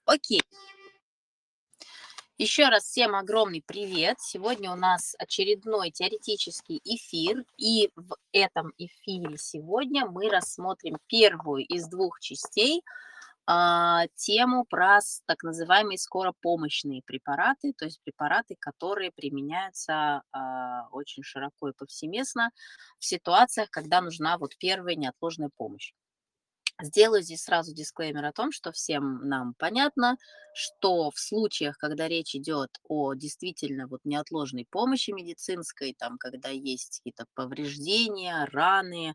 Окей, еще раз всем огромный привет. Сегодня у нас очередной теоретический эфир, и в этом эфире сегодня мы рассмотрим первую из двух частей тему про так называемые скоропомощные препараты, то есть препараты, которые применяются очень широко и повсеместно в ситуациях, когда нужна вот первая неотложная помощь. Сделаю здесь сразу дисклеймер о том, что всем нам понятно, что в случаях, когда речь идет о действительно вот неотложной помощи медицинской, там, когда есть какие-то повреждения, раны,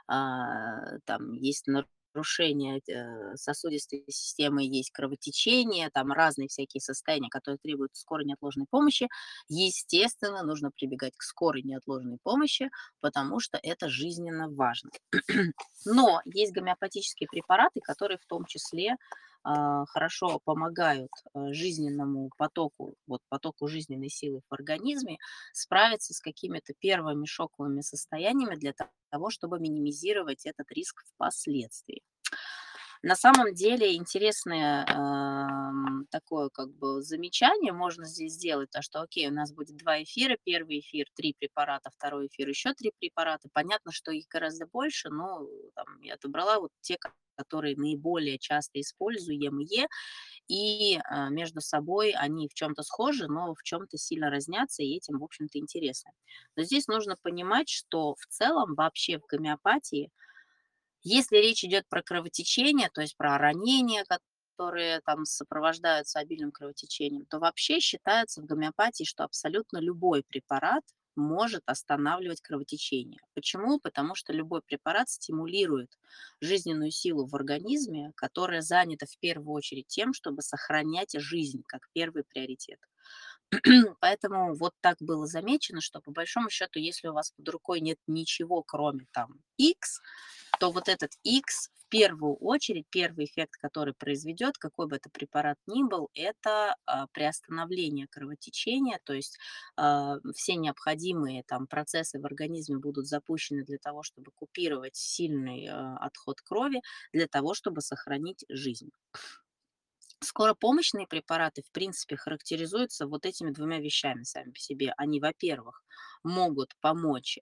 там есть нарушение сосудистой системы, есть кровотечение, там разные всякие состояния, которые требуют скорой неотложной помощи, естественно, нужно прибегать к скорой неотложной помощи, потому что это жизненно важно. Но есть гомеопатические препараты, которые в том числе хорошо помогают жизненному потоку, вот потоку жизненной силы в организме справиться с какими-то первыми шоковыми состояниями для того, чтобы минимизировать этот риск впоследствии. На самом деле интересное такое как бы замечание можно здесь сделать, то что, окей, у нас будет два эфира, первый эфир 3 препарата, второй эфир еще 3 препарата. Понятно, что их гораздо больше, но там я отобрала вот те, которые наиболее часто используемые, и между собой они в чем-то схожи, но в чем-то сильно разнятся, и этим, в общем-то, интересно. Но здесь нужно понимать, что в целом вообще в гомеопатии если речь идет про кровотечение, то есть про ранения, которые там сопровождаются обильным кровотечением, то вообще считается в гомеопатии, что абсолютно любой препарат может останавливать кровотечение. Почему? Потому что любой препарат стимулирует жизненную силу в организме, которая занята в первую очередь тем, чтобы сохранять жизнь как первый приоритет. Поэтому вот так было замечено, что по большому счету, если у вас под рукой нет ничего, кроме там X, то вот этот X в первую очередь, первый эффект, который произведет, какой бы это препарат ни был, это приостановление кровотечения, то есть все необходимые там процессы в организме будут запущены для того, чтобы купировать сильный отход крови, для того, чтобы сохранить жизнь. Скоропомощные препараты, в принципе, характеризуются вот этими двумя вещами сами по себе. Они, во-первых, могут помочь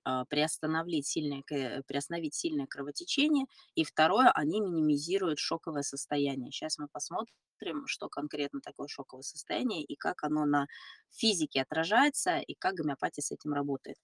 приостановить сильное кровотечение, и второе, они минимизируют шоковое состояние. Сейчас мы посмотрим, что конкретно такое шоковое состояние и как оно на физике отражается, и как гомеопатия с этим работает.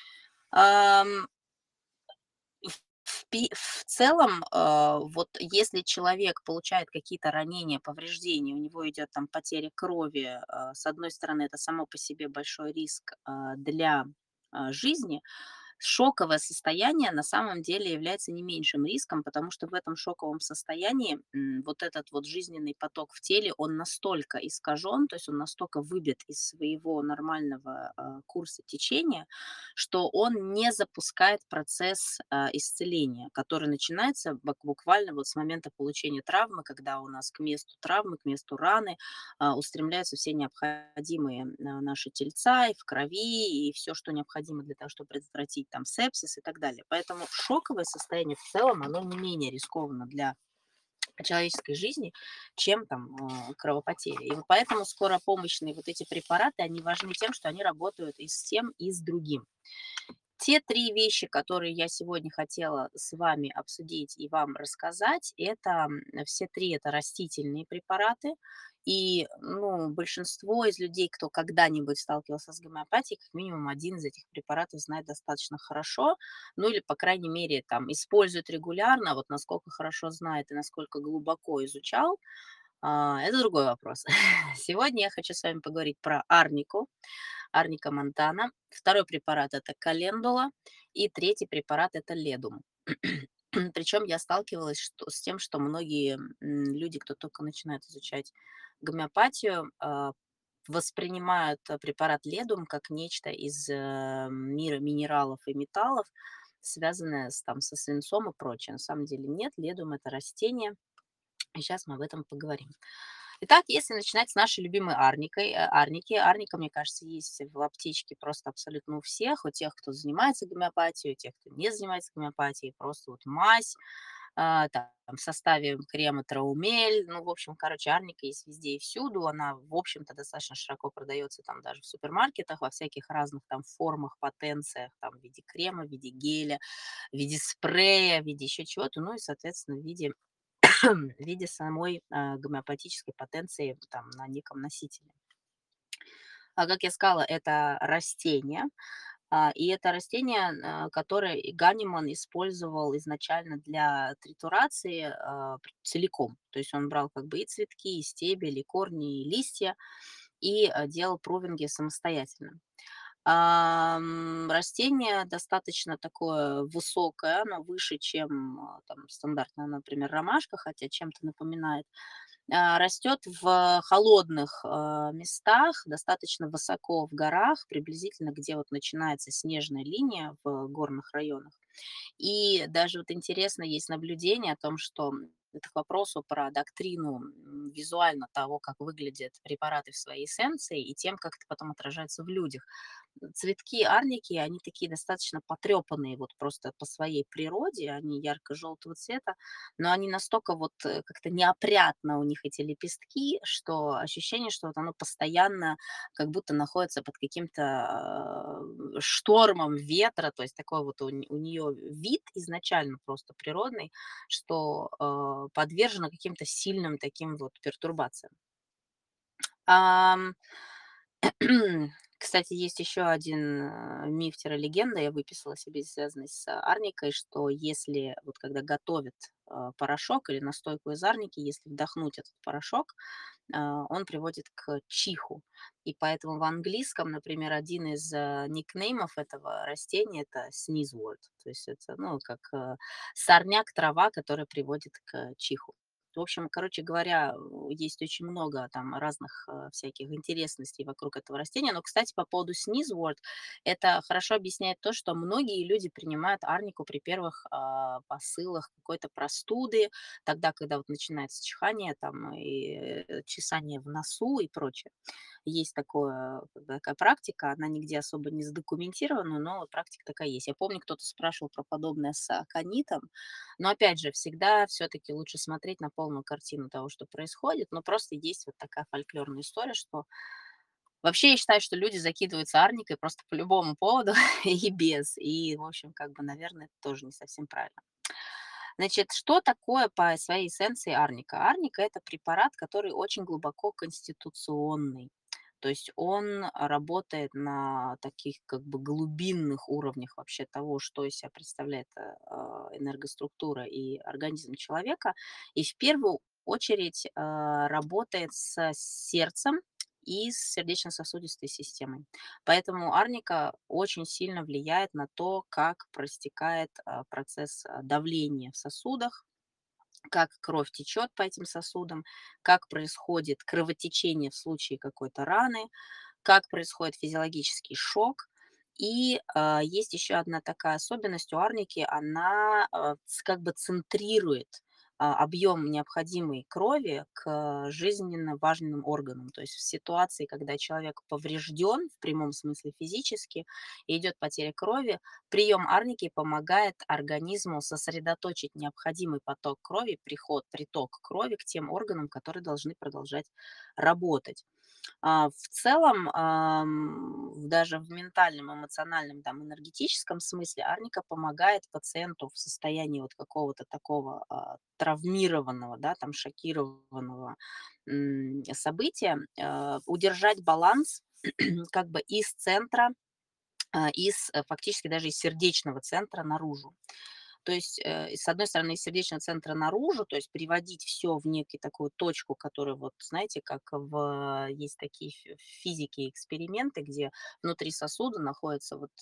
В целом, вот если человек получает какие-то ранения, повреждения, у него идет там потеря крови, с одной стороны, это само по себе большой риск для жизни. Шоковое состояние на самом деле является не меньшим риском, потому что в этом шоковом состоянии вот этот вот жизненный поток в теле, он настолько искажен, то есть он настолько выбит из своего нормального курса течения, что он не запускает процесс исцеления, который начинается буквально вот с момента получения травмы, когда у нас к месту травмы, к месту раны устремляются все необходимые наши тельца и в крови, и все, что необходимо для того, чтобы предотвратить там сепсис и так далее. Поэтому шоковое состояние в целом, оно не менее рискованно для человеческой жизни, чем там кровопотеря. И вот поэтому скоропомощные вот эти препараты, они важны тем, что они работают и с тем, и с другим. Те 3 вещи, которые я сегодня хотела с вами обсудить и вам рассказать, это, все 3 это растительные препараты. И, ну, большинство из людей, кто когда-нибудь сталкивался с гомеопатией, как минимум один из этих препаратов знает достаточно хорошо. Ну, или, по крайней мере, там использует регулярно. А вот насколько хорошо знает и насколько глубоко изучал, это другой вопрос. Сегодня я хочу с вами поговорить про арнику. Арника монтана. Второй препарат это календула. И третий препарат это ледум. Причем я сталкивалась с тем, что многие люди, кто только начинает изучать гомеопатию, воспринимают препарат ледум как нечто из мира минералов и металлов, связанное со свинцом и прочее. На самом деле нет, ледум это растение, и сейчас мы об этом поговорим. Итак, если начинать с нашей любимой арники. Арника, мне кажется, есть в аптечке просто абсолютно у всех, у тех, кто занимается гомеопатией, у тех, кто не занимается гомеопатией. Просто вот мазь, там в составе крема Траумель. Ну, в общем, короче, арника есть везде и всюду. Она, в общем-то, достаточно широко продается там даже в супермаркетах, во всяких разных там формах, потенциях, там в виде крема, в виде геля, в виде спрея, в виде еще чего-то, ну и, соответственно, в виде, в виде самой гомеопатической потенции там на неком носителе. А как я сказала, это растение, и это растение, которое и Ганиман использовал изначально для тритурации целиком. То есть он брал как бы и цветки, и стебель, и корни, и листья, и делал прувинги самостоятельно. Растение достаточно такое высокое, оно выше, чем там стандартная, например, ромашка, хотя чем-то напоминает. Растет в холодных местах, достаточно высоко в горах, приблизительно где вот начинается снежная линия в горных районах. И даже вот интересно, есть наблюдение о том, что это к вопросу про доктрину визуально того, как выглядят препараты в своей эссенции, и тем, как это потом отражается в людях. Цветки арники, они такие достаточно потрепанные вот просто по своей природе, они ярко-желтого цвета, но они настолько вот как-то неопрятно у них эти лепестки, что ощущение, что вот оно постоянно как будто находится под каким-то штормом ветра, то есть такой вот у нее вид изначально просто природный, что подвержено каким-то сильным таким вот пертурбациям. Ам, Кстати, есть еще один миф-легенда, я выписала себе, связанный с арникой, что если вот когда готовят порошок или настойку из арники, если вдохнуть этот порошок, он приводит к чиху. И поэтому в английском, например, один из никнеймов этого растения это sneezeworт. То есть это, ну, как сорняк, трава, которая приводит к чиху. В общем, короче говоря, есть очень много там разных всяких интересностей вокруг этого растения. Но, кстати, по поводу sneezeworт, это хорошо объясняет то, что многие люди принимают арнику при первых посылах какой-то простуды, тогда, когда вот начинается чихание, там, и чесание в носу и прочее. Есть такое, как бы такая практика, она нигде особо не задокументирована, но вот практика такая есть. Я помню, кто-то спрашивал про подобное с аконитом, но опять же, всегда все-таки лучше смотреть на полную картину того, что происходит, но просто есть вот такая фольклорная история, что вообще я считаю, что люди закидываются арникой просто по любому поводу и без. И, в общем, как бы, наверное, это тоже не совсем правильно. Значит, что такое по своей эссенции арника? Арника – это препарат, который очень глубоко конституционный. То есть он работает на таких как бы глубинных уровнях вообще того, что из себя представляет энергоструктура и организм человека. И в первую очередь работает с сердцем и с сердечно-сосудистой системой. Поэтому арника очень сильно влияет на то, как простекает процесс давления в сосудах, как кровь течет по этим сосудам, как происходит кровотечение в случае какой-то раны, как происходит физиологический шок. И есть еще одна такая особенность у арники, она как бы центрирует объем необходимой крови к жизненно важным органам. То есть в ситуации, когда человек поврежден в прямом смысле физически и идет потеря крови, прием арники помогает организму сосредоточить необходимый поток крови, приток крови к тем органам, которые должны продолжать работать. В целом, даже в ментальном, эмоциональном, там, энергетическом смысле арника помогает пациенту в состоянии вот какого-то такого травмированного, да, там, шокированного события удержать баланс как бы из центра, фактически даже из сердечного центра наружу. То есть, с одной стороны, из сердечного центра наружу, то есть приводить все в некую такую точку, которая вот, знаете, как есть такие в физике эксперименты, где внутри сосуда находится вот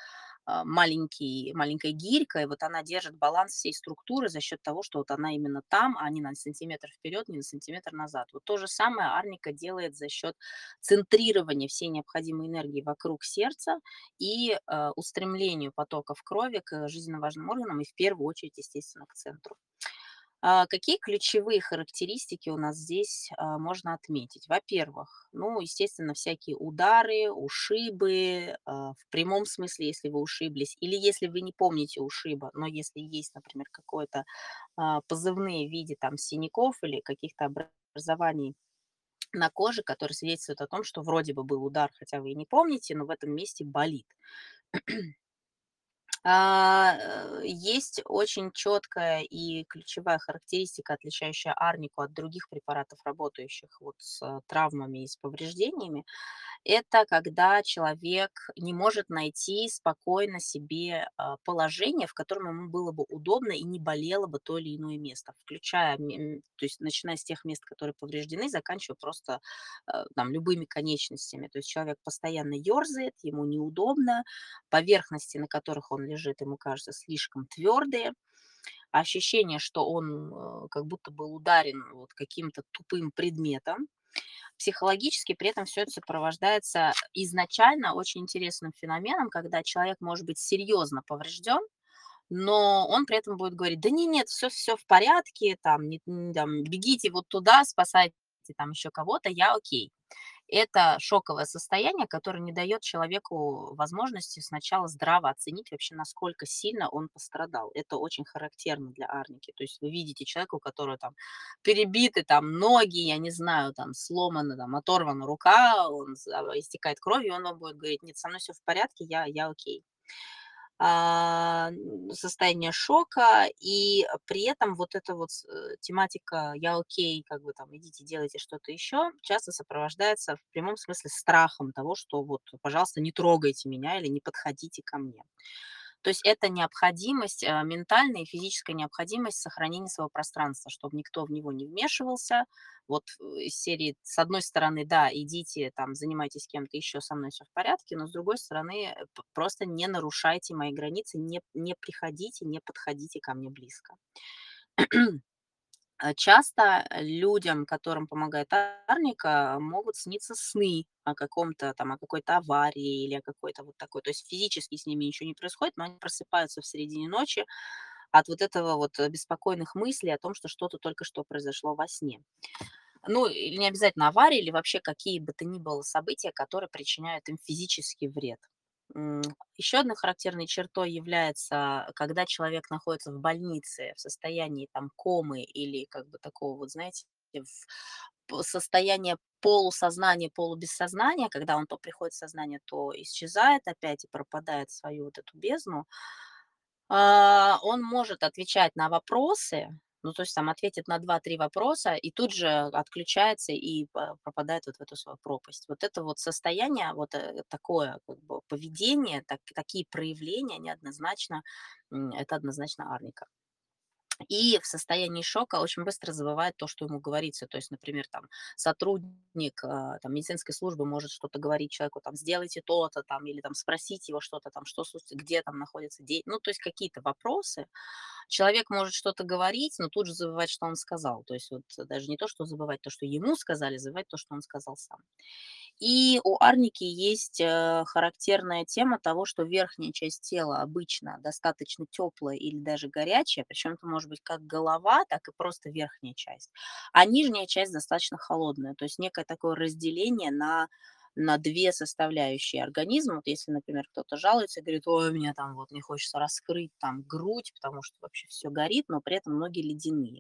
маленькая гирька, и вот она держит баланс всей структуры за счет того, что вот она именно там, а не на сантиметр вперед, не на сантиметр назад. Вот то же самое арника делает за счет центрирования всей необходимой энергии вокруг сердца и устремлению потоков крови к жизненно важным органам и в первую очередь, естественно, к центру. Какие ключевые характеристики у нас здесь можно отметить? Во-первых, ну, естественно, всякие удары, ушибы, в прямом смысле, если вы ушиблись, или если вы не помните ушиба, но если есть, например, какое-то позывные в виде там синяков или каких-то образований на коже, которые свидетельствуют о том, что вроде бы был удар, хотя вы и не помните, но в этом месте болит. Есть очень четкая и ключевая характеристика, отличающая арнику от других препаратов, работающих вот с травмами и с повреждениями. Это когда человек не может найти спокойно себе положение, в котором ему было бы удобно и не болело бы то или иное место, включая, то есть начиная с тех мест, которые повреждены, заканчивая просто там любыми конечностями. То есть человек постоянно ерзает, ему неудобно, поверхности, на которых он лежит, ему кажется слишком твердые, ощущение, что он как будто был ударен вот каким-то тупым предметом. Психологически при этом все это сопровождается изначально очень интересным феноменом, когда человек может быть серьезно поврежден, но он при этом будет говорить: "Да не, нет, все в порядке, там, там, бегите вот туда, спасайте там еще кого-то, я окей". Это шоковое состояние, которое не дает человеку возможности сначала здраво оценить вообще, насколько сильно он пострадал. Это очень характерно для арники. То есть вы видите человека, у которого там перебиты там ноги, я не знаю, там сломана, там оторвана рука, он истекает кровью, и он вам будет говорить: "Нет, со мной все в порядке, я окей". Состояние шока, и при этом вот эта вот тематика "я окей", как бы там идите делайте что-то еще, часто сопровождается в прямом смысле страхом того, что вот, пожалуйста, не трогайте меня или не подходите ко мне. То есть это необходимость, ментальная и физическая необходимость сохранения своего пространства, чтобы никто в него не вмешивался. Вот из серии, с одной стороны, да, идите там, занимайтесь кем-то еще, со мной все в порядке, но с другой стороны, просто не нарушайте мои границы, не приходите, не подходите ко мне близко. Часто людям, которым помогает арника, могут сниться сны о каком-то там, о какой-то аварии или о какой-то вот такой. То есть физически с ними ничего не происходит, но они просыпаются в середине ночи от вот этого вот беспокойных мыслей о том, что что-то только что произошло во сне. Ну, или не обязательно аварии, или вообще какие бы то ни было события, которые причиняют им физический вред. М, Еще одной характерной чертой является, когда человек находится в больнице в состоянии там комы или как бы такого вот, знаете, состояние полусознания, полубессознания, когда он то приходит в сознание, то исчезает опять и пропадает в свою вот эту бездну. Он может отвечать на вопросы, ну, то есть там ответит на два-три вопроса и тут же отключается и пропадает вот в эту свою пропасть. Вот это вот состояние, вот такое как бы поведение, такие проявления, они однозначно, это однозначно арника. И в состоянии шока очень быстро забывает то, что ему говорится. То есть, например, там сотрудник там, медицинской службы может что-то говорить человеку, там, сделайте то-то, там, или там спросить его что-то, там, что, где там находится дети. Ну, то есть какие-то вопросы. Человек может что-то говорить, но тут же забывать, что он сказал. То есть вот даже не то, что забывать то, что ему сказали, забывать то, что он сказал сам. И у арники есть характерная тема того, что верхняя часть тела обычно достаточно теплая или даже горячая, причем это может быть как голова, так и просто верхняя часть, а нижняя часть достаточно холодная, то есть некое такое разделение на две составляющие организма. Вот если, например, кто-то жалуется и говорит: "Ой, мне там вот не хочется раскрыть там грудь, потому что вообще все горит", но при этом ноги ледяные.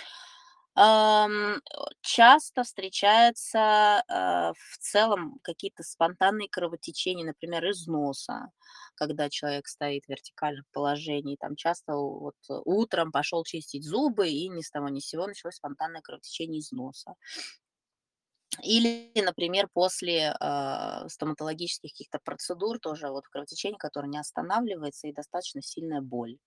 Часто встречаются, в целом какие-то спонтанные кровотечения, например, из носа, когда человек стоит в вертикальном положении. Там часто вот утром пошел чистить зубы, и ни с того ни с сего началось спонтанное кровотечение из носа. Или, например, после стоматологических каких-то процедур тоже вот кровотечение, которое не останавливается, и достаточно сильная боль.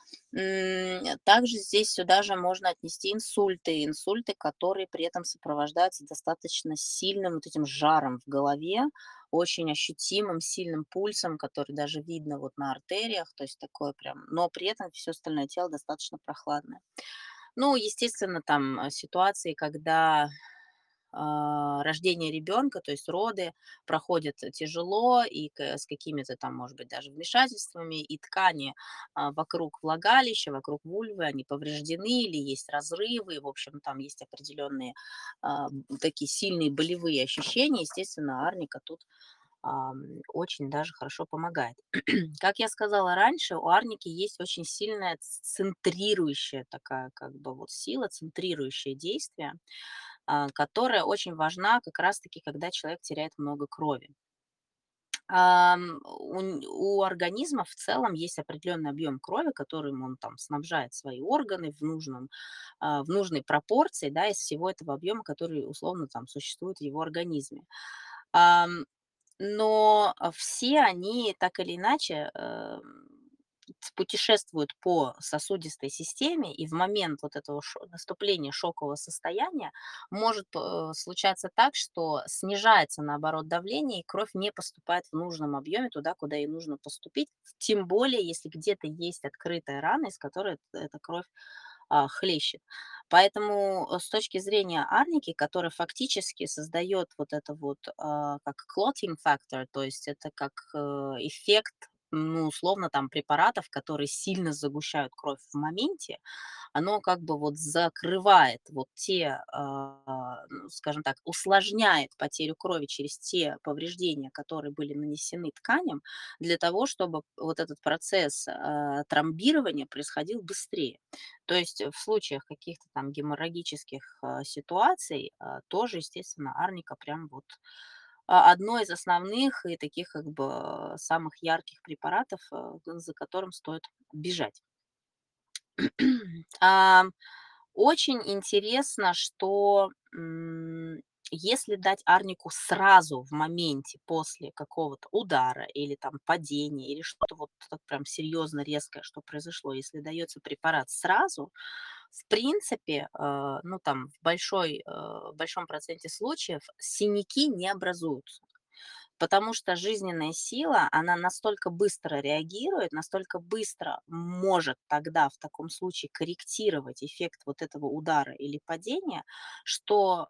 Также здесь сюда же можно отнести инсульты, которые при этом сопровождаются достаточно сильным вот этим жаром в голове, очень ощутимым, сильным пульсом, который даже видно вот на артериях, то есть такое прям, но при этом все остальное тело достаточно прохладное. Ну, естественно, там ситуации, когда рождения ребенка, то есть роды проходят тяжело и с какими-то там, может быть, даже вмешательствами, и ткани вокруг влагалища, вокруг вульвы, они повреждены или есть разрывы, в общем, там есть определенные такие сильные болевые ощущения, естественно, арника тут очень даже хорошо помогает. Как я сказала раньше, у арники есть очень сильная центрирующая такая как бы вот сила, центрирующее действие, которая очень важна как раз-таки, когда человек теряет много крови. У организма в целом есть определенный объем крови, которым он там снабжает свои органы в нужной пропорции, да, из всего этого объема, который условно там существует в его организме. Но, все они так или иначе, путешествуют по сосудистой системе, и в момент вот этого наступления шокового состояния может, случаться так, что снижается, наоборот, давление, и кровь не поступает в нужном объеме туда, куда ей нужно поступить. Тем более, если где-то есть открытая рана, из которой эта кровь, хлещет. Поэтому, с точки зрения арники, которая фактически создает вот это вот, как clotting factor, то есть это как, эффект, ну, условно, там препаратов, которые сильно загущают кровь в моменте, оно как бы вот закрывает вот те, ну, скажем так, усложняет потерю крови через те повреждения, которые были нанесены тканям, для того, чтобы вот этот процесс тромбирования происходил быстрее. То есть в случаях каких-то там геморрагических ситуаций тоже, естественно, арника прям вот одно из основных и таких как бы самых ярких препаратов, за которым стоит бежать. Ам, Очень интересно, что, если дать арнику сразу в моменте после какого-то удара или там падения, или что-то вот так прям серьезно резкое, что произошло, если дается препарат сразу, в принципе, ну там в большом проценте случаев синяки не образуются. Потому что жизненная сила, она настолько быстро реагирует, настолько быстро может тогда в таком случае корректировать эффект вот этого удара или падения, что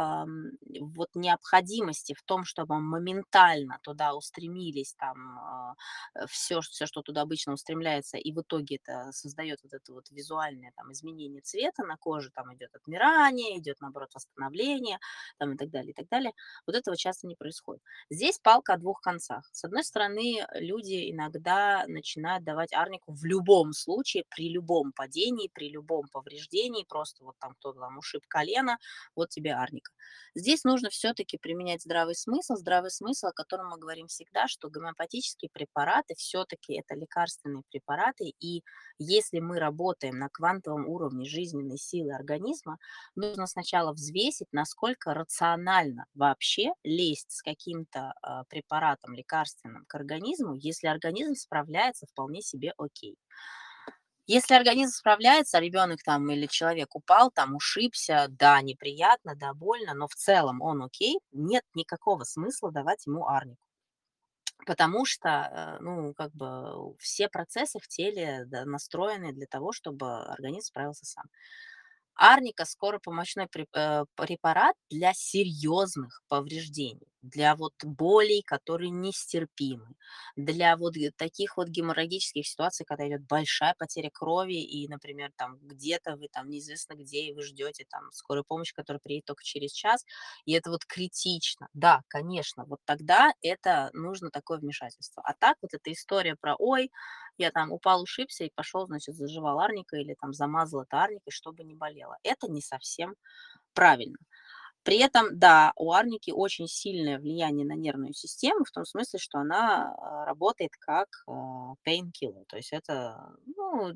вот необходимости в том, чтобы моментально туда устремились там все, что туда обычно устремляется, и в итоге это создает вот это вот визуальное там изменение цвета на коже, там идет отмирание, идет наоборот восстановление, там и так далее, и так далее. Вот этого часто не происходит. Здесь палка о двух концах. С одной стороны, люди иногда начинают давать арнику в любом случае, при любом падении, при любом повреждении, просто вот там кто-то там ушиб колено, вот тебе арника. Здесь нужно все-таки применять здравый смысл, о котором мы говорим всегда, что гомеопатические препараты все-таки это лекарственные препараты, и если мы работаем на квантовом уровне жизненной силы организма, нужно сначала взвесить, насколько рационально вообще лезть с каким-то препаратом лекарственным к организму, если организм справляется вполне себе окей. Если организм справляется, ребенок там или человек упал, там ушибся, да, неприятно, да, больно, но в целом он окей, нет никакого смысла давать ему арнику. Потому что, ну, как бы все процессы в теле настроены для того, чтобы организм справился сам. Арника — скоропомощной препарат для серьезных повреждений, для вот болей, которые нестерпимы, для вот таких вот геморрагических ситуаций, когда идет большая потеря крови и, например, там где-то вы там неизвестно где, и вы ждете там скорую помощь, которая приедет только через час, и это вот критично. Да, конечно, вот тогда это нужно такое вмешательство. А так вот эта история про: "Ой, я там упал, ушибся и пошел, значит, заживал арникой или там замазал это арникой, чтобы не болело". Это не совсем правильно. При этом, да, у арники очень сильное влияние на нервную систему, в том смысле, что она работает как painkiller. То есть это ну,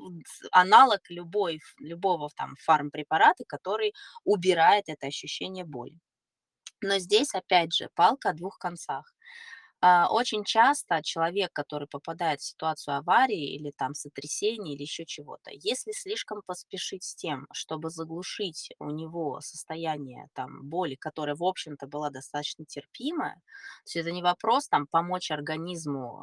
аналог любого там фармпрепарата, который убирает это ощущение боли. Но здесь, опять же, палка о двух концах. Очень часто человек, который попадает в ситуацию аварии или там сотрясения или еще чего-то, если слишком поспешить с тем, чтобы заглушить у него состояние там боли, которая, в общем-то, была достаточно терпимая, то есть это не вопрос там помочь организму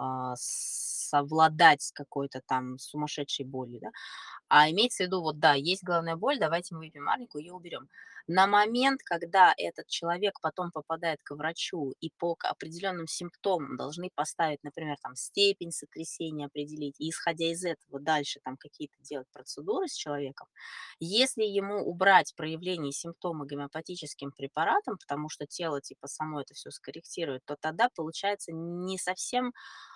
совладать с какой-то там сумасшедшей болью, да, а имеется в виду, вот да, есть головная боль, давайте мы выпьем арнику, ее уберем. На момент, когда этот человек потом попадает к врачу и по определенным симптомам должны поставить, например, там степень сотрясения определить, и исходя из этого дальше там какие-то делать процедуры с человеком, если ему убрать проявление симптома гомеопатическим препаратом, потому что тело типа само это все скорректирует, то тогда получается не совсем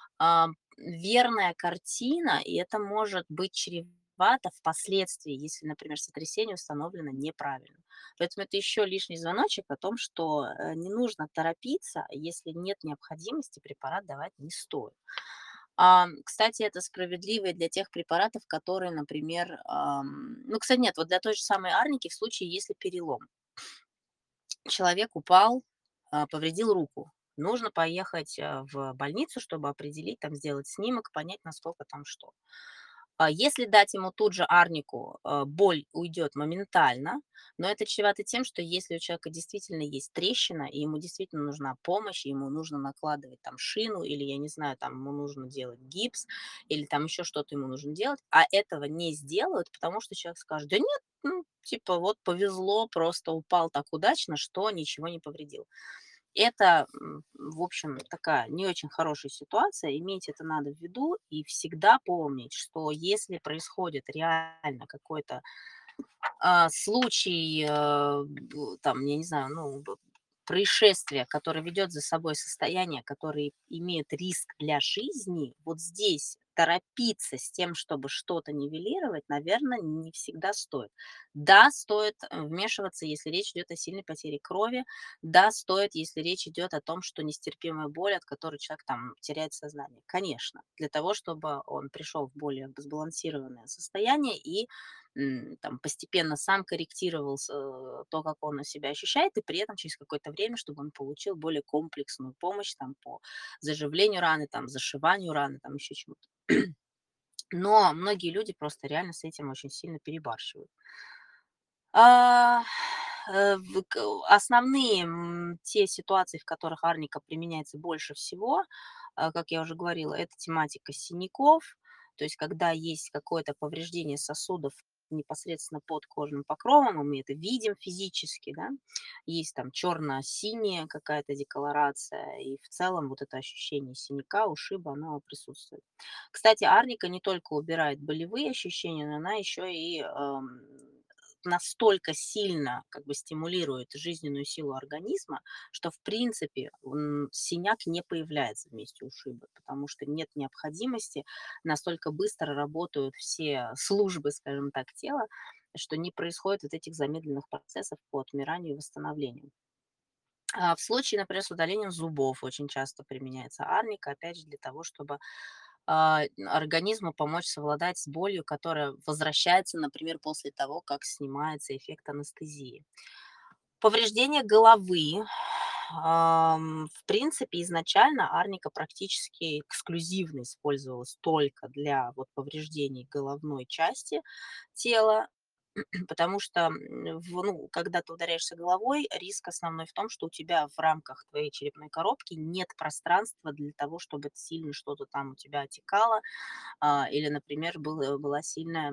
верная картина, и это может быть чревато впоследствии, если, например, сотрясение установлено неправильно. Поэтому это еще лишний звоночек о том, что не нужно торопиться, если нет необходимости, препарат давать не стоит. Кстати, это справедливо и для тех препаратов, которые, например, ну, кстати, нет, вот для той же самой арники в случае, если перелом. Человек упал, повредил руку. Нужно поехать в больницу, чтобы определить, там сделать снимок, понять, насколько там что. Если дать ему тут же арнику, боль уйдет моментально, но это чревато тем, что если у человека действительно есть трещина, и ему действительно нужна помощь, ему нужно накладывать там шину, или, я не знаю, там ему нужно делать гипс, или там еще что-то ему нужно делать, а этого не сделают, потому что человек скажет, да нет, ну, типа вот повезло, просто упал так удачно, что ничего не повредил. Это, в общем, такая не очень хорошая ситуация. Иметь это надо в виду и всегда помнить, что если происходит реально какой-то случай, там, я не знаю, ну, происшествие, которое ведет за собой состояние, которое имеет риск для жизни, вот здесь торопиться с тем, чтобы что-то нивелировать, наверное, не всегда стоит. Да, стоит вмешиваться, если речь идет о сильной потере крови. Да, стоит, если речь идет о том, что нестерпимая боль, от которой человек там теряет сознание. Конечно, для того, чтобы он пришел в более сбалансированное состояние и там постепенно сам корректировал то, как он себя ощущает, и при этом через какое-то время, чтобы он получил более комплексную помощь там по заживлению раны, там, зашиванию раны, там еще чему-то. Но многие люди просто реально с этим очень сильно перебарщивают. А, основные, те ситуации, в которых арника применяется больше всего, как я уже говорила, это тематика синяков. То есть когда есть какое-то повреждение сосудов непосредственно под кожным покровом, и мы это видим физически, да. Есть там черно-синяя какая-то деколорация, и в целом вот это ощущение синяка, ушиба, оно присутствует. Кстати, арника не только убирает болевые ощущения, но она еще и настолько сильно как бы стимулирует жизненную силу организма, что в принципе синяк не появляется в месте ушиба, потому что нет необходимости, настолько быстро работают все службы, скажем так, тела, что не происходит вот этих замедленных процессов по отмиранию и восстановлению. В случае, например, с удалением зубов очень часто применяется арника, опять же, для того, чтобы организму помочь совладать с болью, которая возвращается, например, после того, как снимается эффект анестезии. Повреждение головы. В принципе, изначально арника практически эксклюзивно использовалась только для вот повреждений головной части тела, потому что, ну, когда ты ударяешься головой, риск основной в том, что у тебя в рамках твоей черепной коробки нет пространства для того, чтобы сильно что-то там у тебя отекало, или, например, была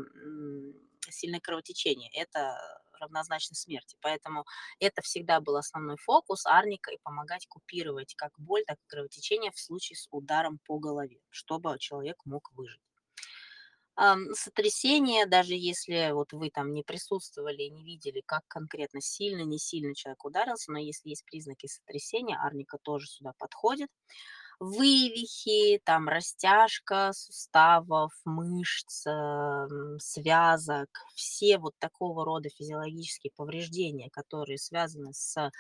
сильное кровотечение. Это равнозначно смерти. Поэтому это всегда был основной фокус арника и помогать купировать как боль, так и кровотечение в случае с ударом по голове, чтобы человек мог выжить. Сотрясение, даже если вот вы там не присутствовали и не видели, как конкретно сильно, не сильно человек ударился, но если есть признаки сотрясения, арника тоже сюда подходит. Вывихи, там растяжка суставов, мышц, связок, все вот такого рода физиологические повреждения, которые связаны с,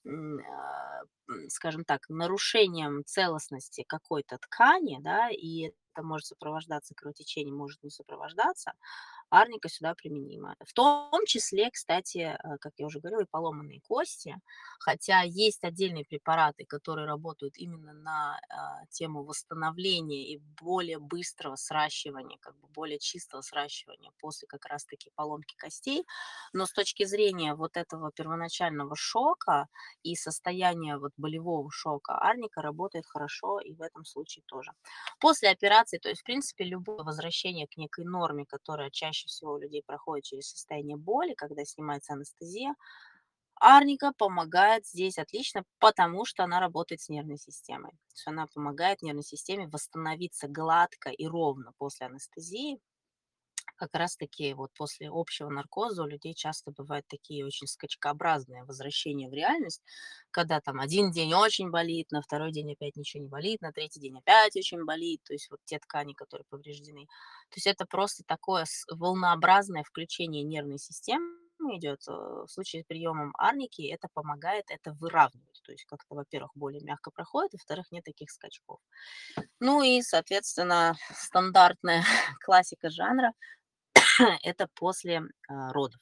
скажем так, нарушением целостности какой-то ткани, да, и это может сопровождаться кровотечением, может не сопровождаться, арника сюда применима. В том числе, кстати, как я уже говорила, и поломанные кости, хотя есть отдельные препараты, которые работают именно на тему восстановления и более быстрого сращивания, как бы более чистого сращивания после как раз-таки поломки костей, но с точки зрения вот этого первоначального шока и состояния вот болевого шока, арника работает хорошо и в этом случае тоже. После операции, то есть, в принципе, любое возвращение к некой норме, которая чаще всего у людей проходит через состояние боли, когда снимается анестезия, Арника помогает здесь отлично, потому что она работает с нервной системой. То есть она помогает нервной системе восстановиться гладко и ровно после анестезии. Как раз таки вот после общего наркоза у людей часто бывают такие очень скачкообразные возвращения в реальность, когда там один день очень болит, на второй день опять ничего не болит, на третий день опять очень болит, то есть вот те ткани, которые повреждены. То есть это просто такое волнообразное включение нервной системы идет. В случае с приемом арники это помогает это выравнивать. То есть как-то, во-первых, более мягко проходит, во-вторых, нет таких скачков. Ну и, соответственно, стандартная классика жанра это после родов.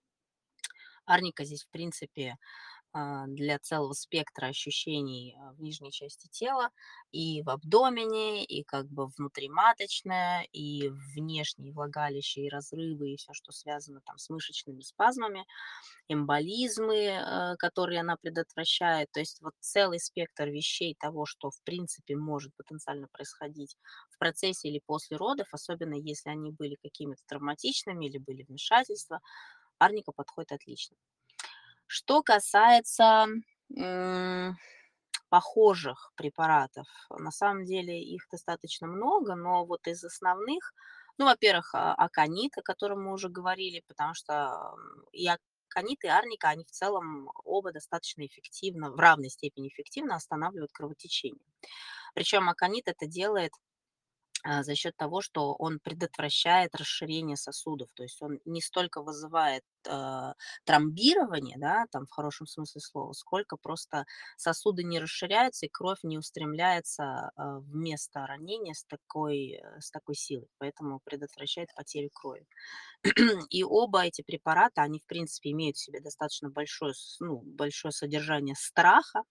Арника здесь, в принципе, для целого спектра ощущений в нижней части тела, и в абдомене, и как бы внутриматочное, и внешние влагалища, и разрывы, и все, что связано там с мышечными спазмами, эмболизмы, которые она предотвращает. То есть вот целый спектр вещей того, что в принципе может потенциально происходить в процессе или после родов, особенно если они были какими-то травматичными или были вмешательства, арника подходит отлично. Что касается м, похожих препаратов, на самом деле их достаточно много, но вот из основных, ну, во-первых, аконит, о котором мы уже говорили, потому что и аконит, и арника, они в целом оба достаточно эффективно, в равной степени эффективно останавливают кровотечение. Причем аконит это делает за счет того, что он предотвращает расширение сосудов. То есть он не столько вызывает тромбирование, да, там в хорошем смысле слова, сколько просто сосуды не расширяются и кровь не устремляется в место ранения с такой силой. Поэтому предотвращает потерю крови. И оба эти препарата, они в принципе имеют в себе достаточно большое, ну, большое содержание страха,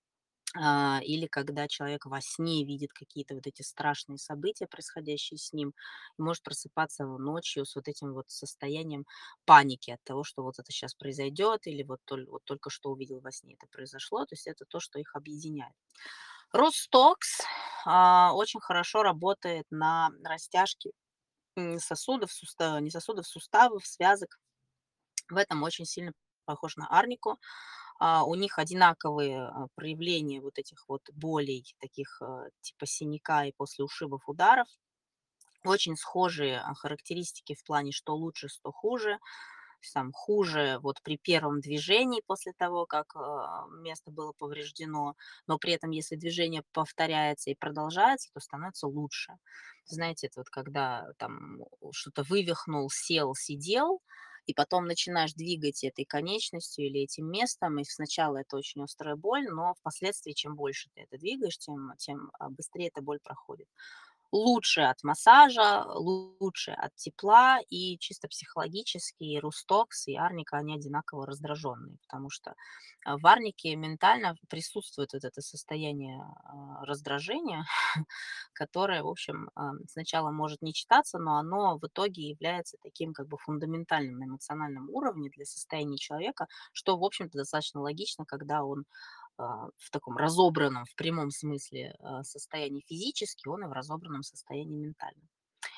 или когда человек во сне видит какие-то вот эти страшные события, происходящие с ним, и может просыпаться ночью с вот этим вот состоянием паники от того, что вот это сейчас произойдет, или вот только что увидел во сне это произошло. То есть это то, что их объединяет. Ростокс очень хорошо работает на растяжке сосудов, не сосудов, суставов, связок. В этом очень сильно похож на арнику. У них одинаковые проявления вот этих вот болей, таких типа синяка и после ушибов ударов. Очень схожие характеристики в плане, что лучше, что хуже. Сам хуже вот при первом движении после того, как место было повреждено, но при этом, если движение повторяется и продолжается, то становится лучше. Знаете, это вот когда там что-то вывихнул, сел, сидел, и потом начинаешь двигать этой конечностью или этим местом, и сначала это очень острая боль, но впоследствии, чем больше ты это двигаешь, тем быстрее эта боль проходит. Лучше от массажа, лучше от тепла, и чисто психологически и Рустокс, и Арника, они одинаково раздраженные, потому что в Арнике ментально присутствует вот это состояние раздражения, которое, в общем, сначала может не читаться, но оно в итоге является таким как бы фундаментальным на эмоциональном уровне для состояния человека, что, в общем-то, достаточно логично, когда он в таком разобранном, в прямом смысле состоянии физически, он и в разобранном состоянии ментальном.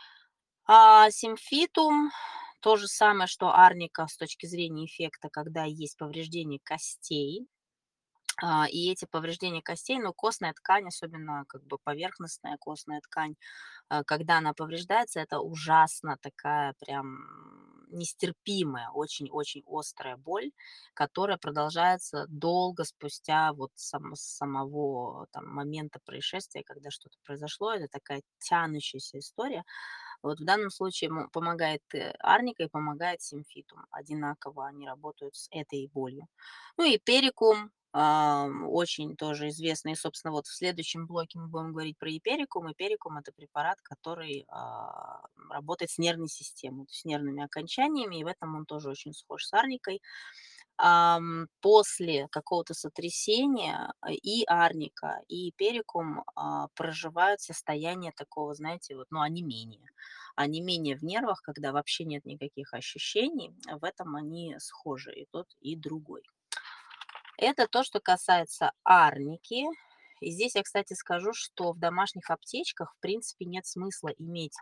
Симфитум то же самое, что арника с точки зрения эффекта, когда есть повреждение костей, и эти повреждения костей, ну, костная ткань, особенно как бы поверхностная костная ткань, когда она повреждается, это ужасно такая прям нестерпимая, очень-очень острая боль, которая продолжается долго спустя вот самого там момента происшествия, когда что-то произошло. Это такая тянущаяся история. Вот в данном случае помогает арника и помогает симфитум. Одинаково они работают с этой болью. Ну и перикум, очень тоже известный. Собственно, вот в следующем блоке мы будем говорить про иперикум. Иперикум– это препарат, который работает с нервной системой, то есть с нервными окончаниями, и в этом он тоже очень схож с арникой. После какого-то сотрясения и арника, и иперикум проживают состояние такого, знаете, вот, ну, онемения. Онемение в нервах, когда вообще нет никаких ощущений, в этом они схожи, и тот, и другой. Это то, что касается арники. И здесь я, кстати, скажу, что в домашних аптечках, в принципе, нет смысла иметь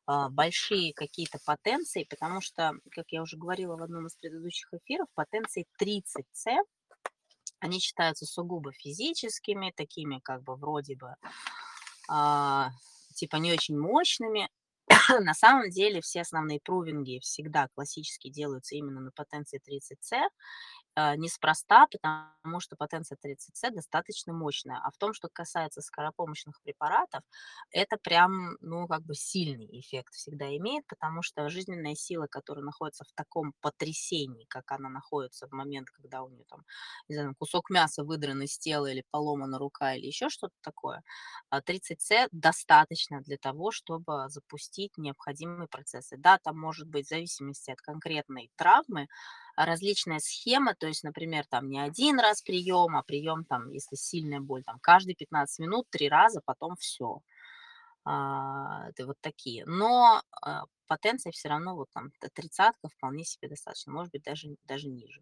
большие какие-то потенции, потому что, как я уже говорила в одном из предыдущих эфиров, потенции 30С, они считаются сугубо физическими, такими как бы вроде бы а, типа не очень мощными. На самом деле все основные прувинги всегда классически делаются именно на потенции 30С, неспроста, потому что потенция 30С достаточно мощная. А в том, что касается скоропомощных препаратов, это прям, ну, как бы сильный эффект всегда имеет, потому что жизненная сила, которая находится в таком потрясении, как она находится в момент, когда у нее там, не знаю, кусок мяса выдран из тела или поломана рука или еще что-то такое, 30С достаточно для того, чтобы запустить необходимые процессы. Да, там может быть в зависимости от конкретной травмы, различная схема, то есть, например, там не один раз прием, а прием там, если сильная боль, там каждые 15 минут 3 раза, потом все. Это вот такие. Но потенция все равно вот там тридцатка вполне себе достаточно, может быть, даже ниже.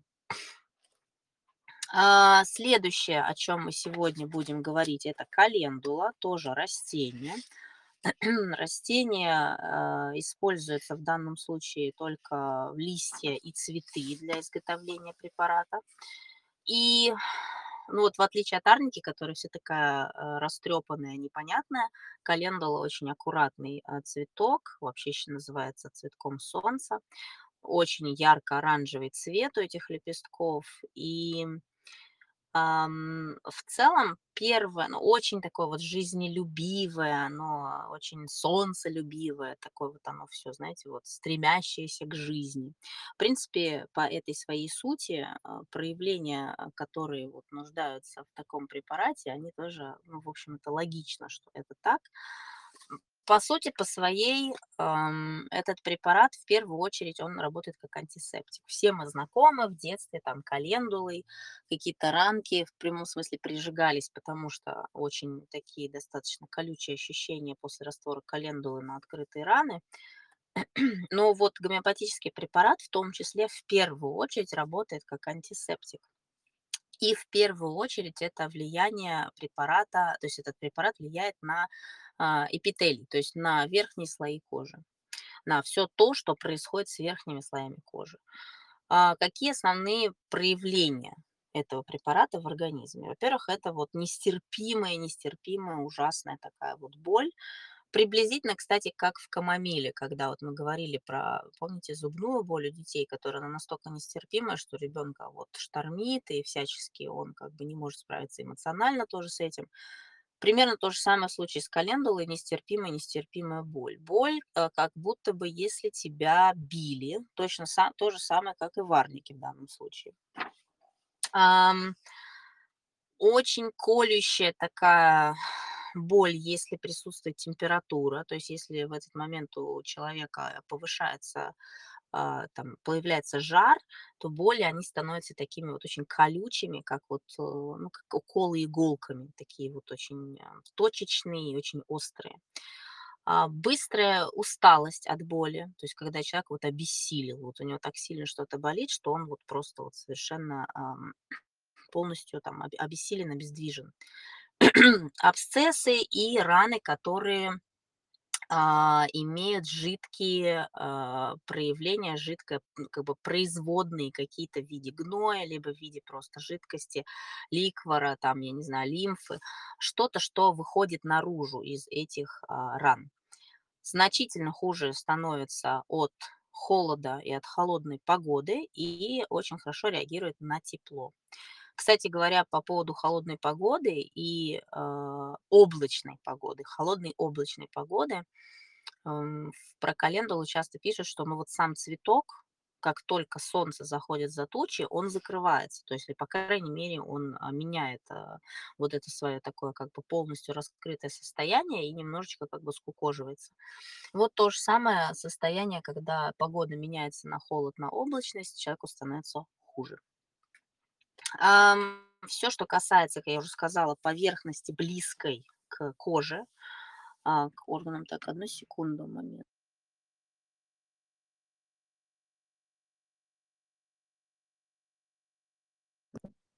Следующее, о чем мы сегодня будем говорить, это календула, тоже растение. Растение используется в данном случае только листья и цветы для изготовления препарата. И, ну вот в отличие от арники, которая вся такая растрепанная, непонятная, календула очень аккуратный цветок, вообще еще называется цветком солнца. Очень ярко-оранжевый цвет у этих лепестков. И в целом, первое, ну, очень такое вот жизнелюбивое, оно очень солнцелюбивое, такое вот оно все, знаете, вот стремящееся к жизни. В принципе, по этой своей сути, проявления, которые вот нуждаются в таком препарате, они тоже, ну, в общем, это логично, что это так. По сути, по своей, этот препарат в первую очередь он работает как антисептик. Все мы знакомы в детстве там календулой, какие-то ранки в прямом смысле прижигались, потому что очень такие достаточно колючие ощущения после раствора календулы на открытые раны. Но вот гомеопатический препарат в том числе в первую очередь работает как антисептик. И в первую очередь это влияние препарата, то есть этот препарат влияет на эпителий, то есть на верхние слои кожи, на все то, что происходит с верхними слоями кожи. Какие основные проявления этого препарата в организме? Во-первых, это вот нестерпимая, ужасная такая вот боль. Приблизительно, кстати, как в камомиле, когда вот мы говорили про, помните, зубную боль у детей, которая она настолько нестерпимая, что ребенка вот штормит, и всячески он как бы не может справиться эмоционально тоже с этим. Примерно то же самое в случае с календулой, нестерпимая боль. Боль, как будто бы если тебя били, точно то же самое, как и в арнике в данном случае. Ам, Очень колющая такая боль, если присутствует температура, то есть если в этот момент у человека повышается, там появляется жар, то боли, они становятся такими вот очень колючими, как вот, ну, как уколы иголками, такие вот очень точечные и очень острые. Быстрая усталость от боли, то есть когда человек вот обессилел, вот у него так сильно что-то болит, что он вот просто вот совершенно полностью там обессилен, обездвижен. Абсцессы и раны, которые имеют жидкие проявления, как бы производные какие-то в виде гноя, либо в виде просто жидкости, ликвора, там, я не знаю, лимфы, что-то, что выходит наружу из этих ран. Значительно хуже становится от холода и от холодной погоды и очень хорошо реагирует на тепло. Кстати говоря, по поводу холодной погоды и облачной погоды, холодной облачной погоды, про календулу часто пишут, что ну вот сам цветок, как только солнце заходит за тучи, он закрывается. То есть, или, по крайней мере, он меняет вот это свое такое как бы полностью раскрытое состояние и немножечко как бы скукоживается. Вот то же самое состояние, когда погода меняется на холод, на облачность, человеку становится хуже. Все, что касается, как я уже сказала, поверхности близкой к коже, к органам. Так, одну секунду, момент.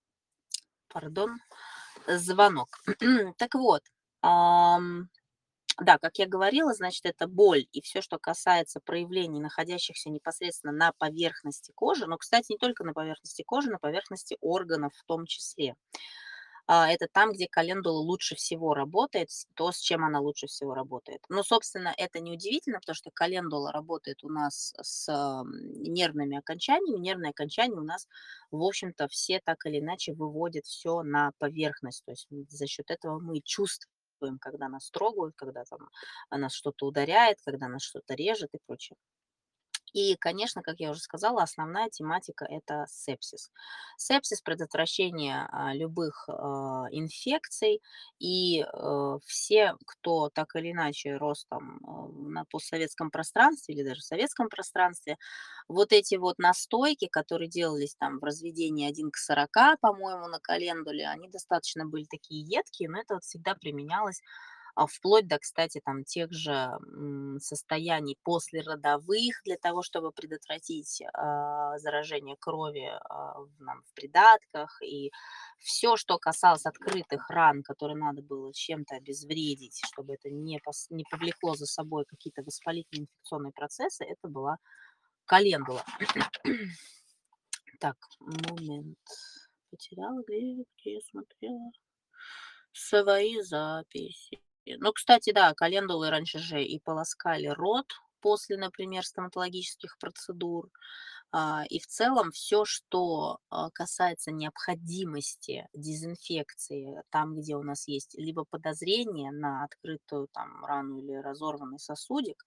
Пардон, звонок. Так вот, Да, как я говорила, значит, это боль и все, что касается проявлений, находящихся непосредственно на поверхности кожи, но, кстати, не только на поверхности кожи, на поверхности органов в том числе. Это там, где календула лучше всего работает, то, с чем она лучше всего работает. Но, собственно, это неудивительно, потому что календула работает у нас с нервными окончаниями. Нервные окончания у нас, в общем-то, все так или иначе выводят все на поверхность. То есть за счет этого мы чувствуем, когда нас трогают, когда там нас что-то ударяет, когда нас что-то режет и прочее. И, конечно, как я уже сказала, основная тематика — это сепсис. Сепсис — предотвращение любых инфекций. И все, кто так или иначе рос там на постсоветском пространстве или даже в советском пространстве, вот эти вот настойки, которые делались там в разведении 1 к 40, по-моему, на календуле, они достаточно были такие едкие, но это вот всегда применялось вплоть до, кстати, там тех же состояний послеродовых для того, чтобы предотвратить заражение крови в придатках. И все, что касалось открытых ран, которые надо было чем-то обезвредить, чтобы это не повлекло за собой какие-то воспалительные инфекционные процессы, это была календула. Так, момент. Потеряла, где я смотрела свои записи. Ну, кстати, да, календулы раньше же и полоскали рот после, например, стоматологических процедур. И в целом все, что касается необходимости дезинфекции там, где у нас есть либо подозрение на открытую там рану или разорванный сосудик,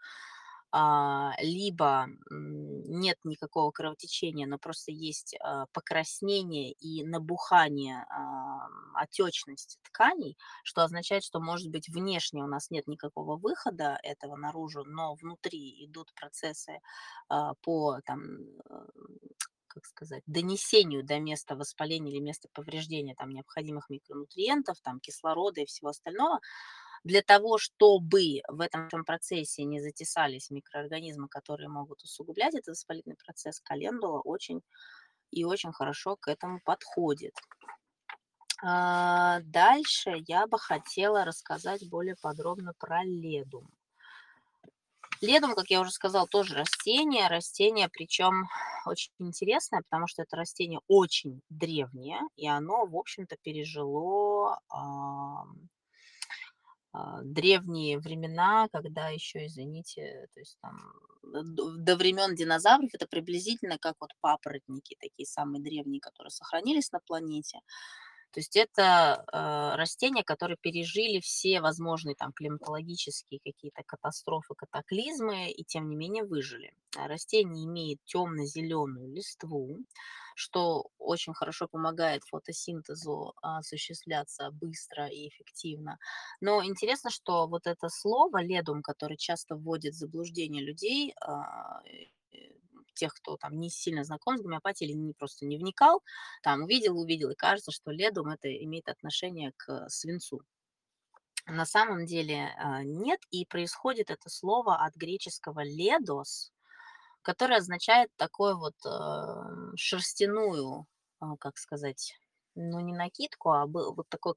либо нет никакого кровотечения, но просто есть покраснение и набухание, отечность тканей, что означает, что, может быть, внешне у нас нет никакого выхода этого наружу, но внутри идут процессы по там, э, как сказать, донесению до места воспаления или места повреждения там необходимых микронутриентов, там кислорода и всего остального. Для того, чтобы в этом процессе не затесались микроорганизмы, которые могут усугублять этот воспалительный процесс, календула очень и очень хорошо к этому подходит. Дальше я бы хотела рассказать более подробно про ледум. Ледум, как я уже сказала, тоже растение. Растение, причем очень интересное, потому что это растение очень древнее, и оно, в общем-то, пережило древние времена, когда еще, извините, то есть там до времен динозавров, это приблизительно как вот папоротники, такие самые древние, которые сохранились на планете. То есть это растения, которые пережили все возможные там климатологические какие-то катастрофы, катаклизмы, и тем не менее выжили. Растение имеет темно-зеленую листву, что очень хорошо помогает фотосинтезу осуществляться быстро и эффективно. Но интересно, что вот это слово "ледум", которое часто вводит в заблуждение людей, тех, кто там не сильно знаком с гомеопатией или просто не вникал, там увидел, и кажется, что ледум — это имеет отношение к свинцу. На самом деле нет, и происходит это слово от греческого "ледос", которое означает такую вот шерстяную, как сказать, ну не накидку, вот такой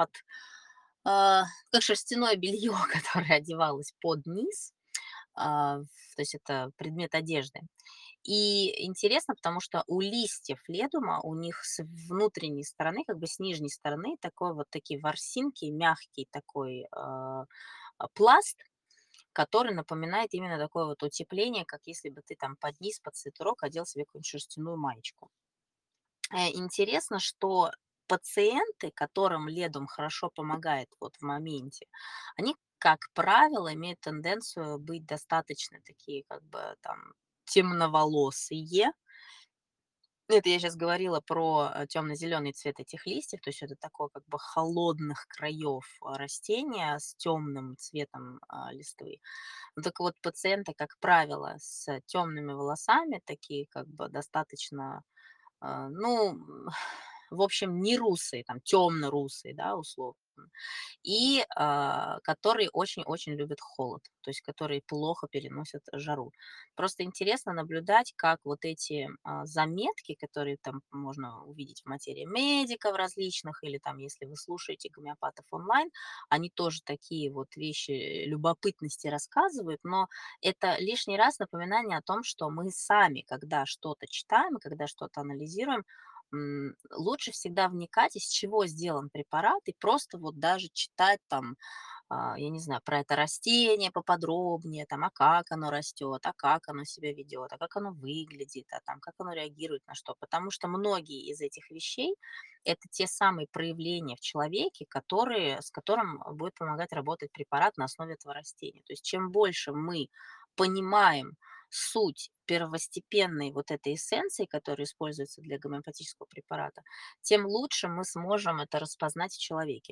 как шерстяное белье, которое одевалось под низ, то есть это предмет одежды. И интересно, потому что у листьев ледума, у них с внутренней стороны, как бы с нижней стороны, такой вот такие ворсинки, мягкий такой пласт, который напоминает именно такое вот утепление, как если бы ты там под низ, под свитерок одел себе какую-нибудь шерстяную маечку. Интересно, что пациенты, которым ледум хорошо помогает вот в моменте, они, как правило, имеют тенденцию быть достаточно такие, как бы там темноволосые. Это я сейчас говорила про темно-зеленый цвет этих листьев, то есть это такое как бы холодных краев растения с темным цветом листвы. Ну, так вот, пациенты, как правило, с темными волосами, такие как бы достаточно ну, в общем, не русые, там темно-русые, да, условно. и которые очень-очень любят холод, то есть которые плохо переносят жару. Просто интересно наблюдать, как вот эти заметки, которые там можно увидеть в материи медиков различных, или там, если вы слушаете гомеопатов онлайн, они тоже такие вот вещи, любопытности рассказывают, но это лишний раз напоминание о том, что мы сами, когда что-то читаем, когда что-то анализируем, лучше всегда вникать, из чего сделан препарат, и просто вот даже читать там, я не знаю, про это растение поподробнее, там, а как оно растет, а как оно себя ведет, а как оно выглядит, а там, как оно реагирует на что. Потому что многие из этих вещей– это те самые проявления в человеке, которые, с которым будет помогать работать препарат на основе этого растения. То есть чем больше мы понимаем суть первостепенной вот этой эссенции, которая используется для гомеопатического препарата, тем лучше мы сможем это распознать в человеке.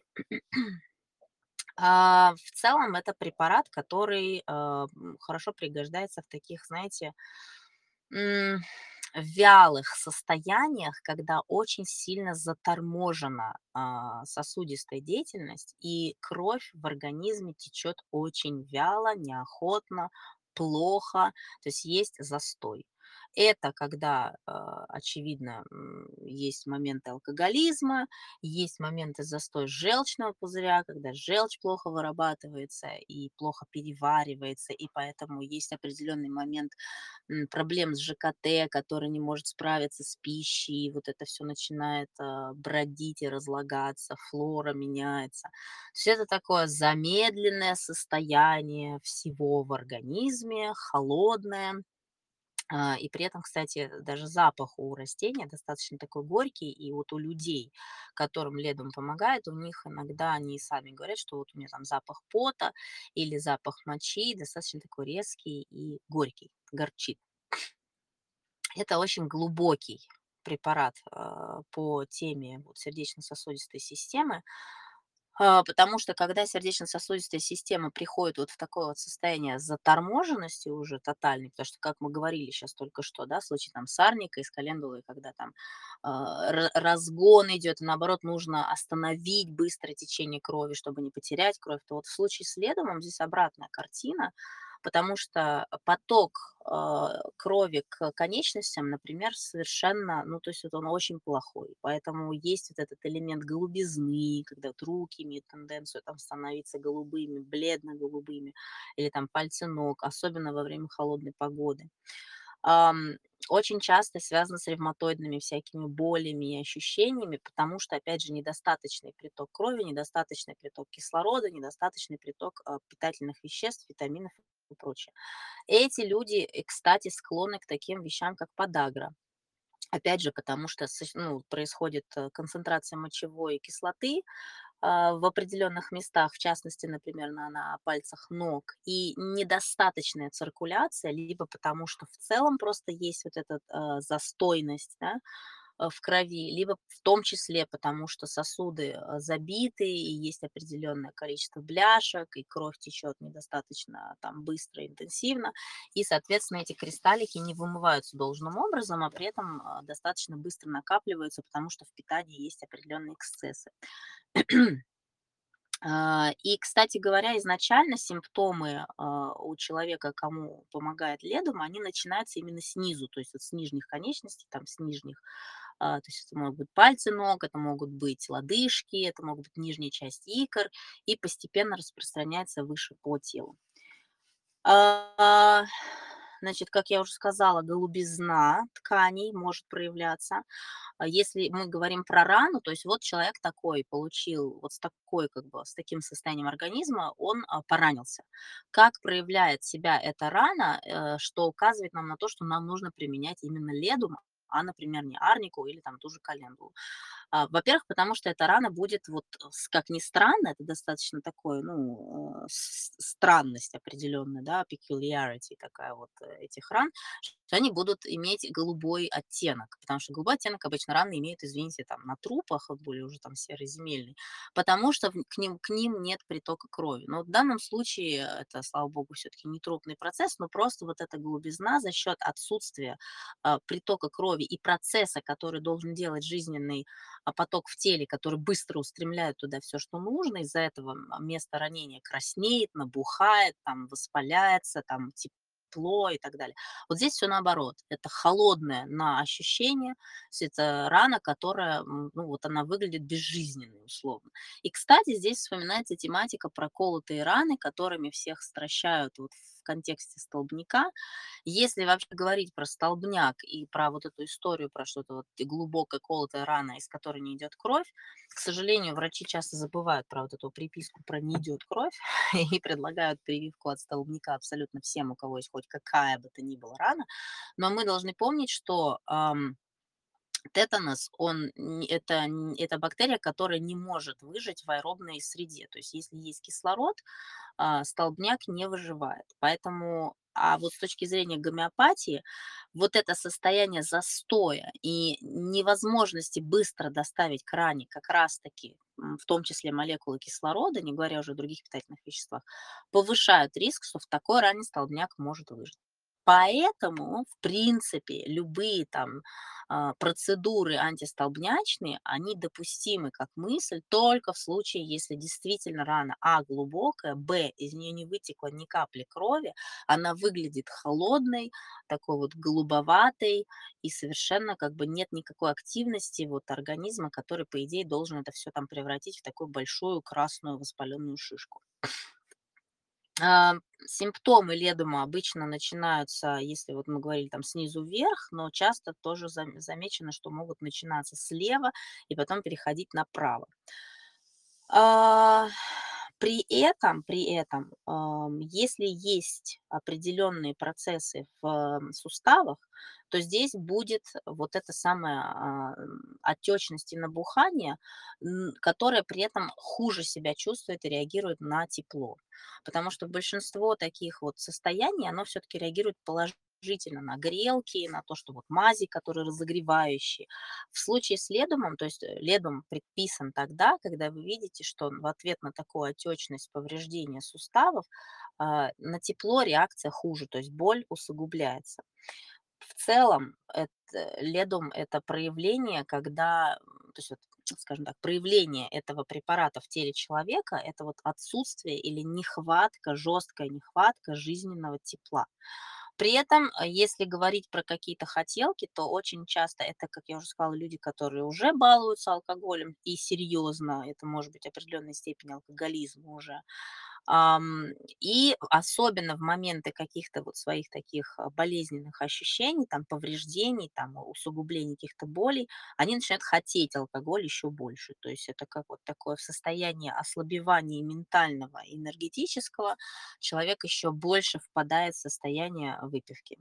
В целом это препарат, который хорошо пригождается в таких, знаете, м, вялых состояниях, когда очень сильно заторможена сосудистая деятельность, и кровь в организме течет очень вяло, неохотно, плохо, то есть застой. Это когда, очевидно, есть моменты алкоголизма, есть моменты застоя желчного пузыря, когда желчь плохо вырабатывается и плохо переваривается, и поэтому есть определенный момент проблем с ЖКТ, который не может справиться с пищей, и вот это все начинает бродить и разлагаться, флора меняется. Все это такое замедленное состояние всего в организме, холодное, и при этом, кстати, даже запах у растения достаточно такой горький, и вот у людей, которым ледом помогает, у них иногда они сами говорят, что вот у меня там запах пота или запах мочи достаточно такой резкий и горький, горчит. Это очень глубокий препарат по теме вот сердечно-сосудистой системы, потому что когда сердечно-сосудистая система приходит вот в такое вот состояние заторможенности уже тотальной, потому что, как мы говорили сейчас только что, да, в случае там сарника и с календулой, когда там разгон идет, и наоборот нужно остановить быстрое течение крови, чтобы не потерять кровь, то вот в случае с ледомом здесь обратная картина, потому что поток крови к конечностям, например, совершенно, ну, то есть вот он очень плохой. Поэтому есть вот этот элемент голубизны, когда вот руки имеют тенденцию там становиться голубыми, бледно-голубыми, или там пальцы ног, особенно во время холодной погоды. Ам, Очень часто связано с ревматоидными всякими болями и ощущениями, потому что, опять же, недостаточный приток крови, недостаточный приток кислорода, недостаточный приток питательных веществ, витаминов и прочее. Эти люди, кстати, склонны к таким вещам, как подагра. Опять же, потому что ну, происходит концентрация мочевой кислоты в определенных местах, в частности, например, на пальцах ног, и недостаточная циркуляция, либо потому что в целом просто есть вот эта застойность, да, в крови, либо в том числе потому, что сосуды забиты, и есть определенное количество бляшек, и кровь течет недостаточно там быстро, интенсивно, и, соответственно, эти кристаллики не вымываются должным образом, а при этом достаточно быстро накапливаются, потому что в питании есть определенные эксцессы. И, кстати говоря, изначально симптомы у человека, кому помогает ледум, они начинаются именно снизу, то есть вот с нижних конечностей, там с нижних, то есть это могут быть пальцы ног, это могут быть лодыжки, это могут быть нижняя часть икр, и постепенно распространяется выше по телу. А, Значит, как я уже сказала, голубизна тканей может проявляться. Если мы говорим про рану, то есть вот человек такой получил, вот с такой, как бы, с таким состоянием организма, он поранился. Как проявляет себя эта рана, что указывает нам на то, что нам нужно применять именно ледум, а, например, не арнику или там ту же календулу. Во-первых, потому что эта рана будет, вот, как ни странно, это достаточно такое, ну, странность определенная, да, peculiarity такая вот этих ран, что они будут иметь голубой оттенок, потому что голубой оттенок обычно раны имеют, извините, там на трупах, вот более уже там серо-земельный, потому что к ним нет притока крови. Но вот в данном случае это, слава богу, все-таки не трупный процесс, но просто вот эта голубизна за счет отсутствия притока крови и процесса, который должен делать жизненный поток в теле, который быстро устремляет туда все, что нужно. Из-за этого место ранения краснеет, набухает, там воспаляется, там тепло и так далее. Вот здесь все наоборот. Это холодное на ощущение, то есть это рана, которая, ну, вот она выглядит безжизненной условно. И, кстати, здесь вспоминается тематика про колотые раны, которыми всех стращают вот в контексте столбняка. Если вообще говорить про столбняк и про вот эту историю, про что-то вот глубокая колотая рана, из которой не идет кровь, к сожалению, врачи часто забывают про вот эту приписку про «не идет кровь» и предлагают прививку от столбняка абсолютно всем, у кого есть хоть какая бы то ни была рана. Но мы должны помнить, что тетанос, это бактерия, которая не может выжить в аэробной среде. То есть если есть кислород, столбняк не выживает. Поэтому, вот с точки зрения гомеопатии, вот это состояние застоя и невозможности быстро доставить к ране как раз-таки, в том числе молекулы кислорода, не говоря уже о других питательных веществах, повышают риск, что в такой ране столбняк может выжить. Поэтому, в принципе, любые там процедуры антистолбнячные, они допустимы как мысль только в случае, если действительно рана глубокая, из нее не вытекло ни капли крови, она выглядит холодной, такой вот голубоватой, и совершенно как бы нет никакой активности вот организма, который, по идее, должен это все там превратить в такую большую красную воспаленную шишку. Симптомы ледома обычно начинаются, если вот мы говорили там снизу вверх, но часто тоже замечено, что могут начинаться слева и потом переходить направо. А, если есть определенные процессы в суставах, то здесь будет вот это самое отечность и набухание, которое при этом хуже себя чувствует и реагирует на тепло. Потому что большинство таких вот состояний, оно все-таки реагирует положительно на грелки, на то, что вот мази, которые разогревающие. В случае с ледумом, то есть ледум предписан тогда, когда вы видите, что в ответ на такую отечность, повреждение суставов, на тепло реакция хуже, то есть боль усугубляется. В целом, ледум — это проявление, когда, то есть вот, скажем так, проявление этого препарата в теле человека — это вот отсутствие или нехватка, жесткая нехватка жизненного тепла. При этом, если говорить про какие-то хотелки, то очень часто это, как я уже сказала, люди, которые уже балуются алкоголем и серьезно, это может быть определенной степени алкоголизма уже. И особенно в моменты каких-то вот своих таких болезненных ощущений, там повреждений, там усугублений каких-то болей, они начинают хотеть алкоголь еще больше. То есть это как вот такое состояние ослабевания ментального и энергетического, человек еще больше впадает в состояние выпивки.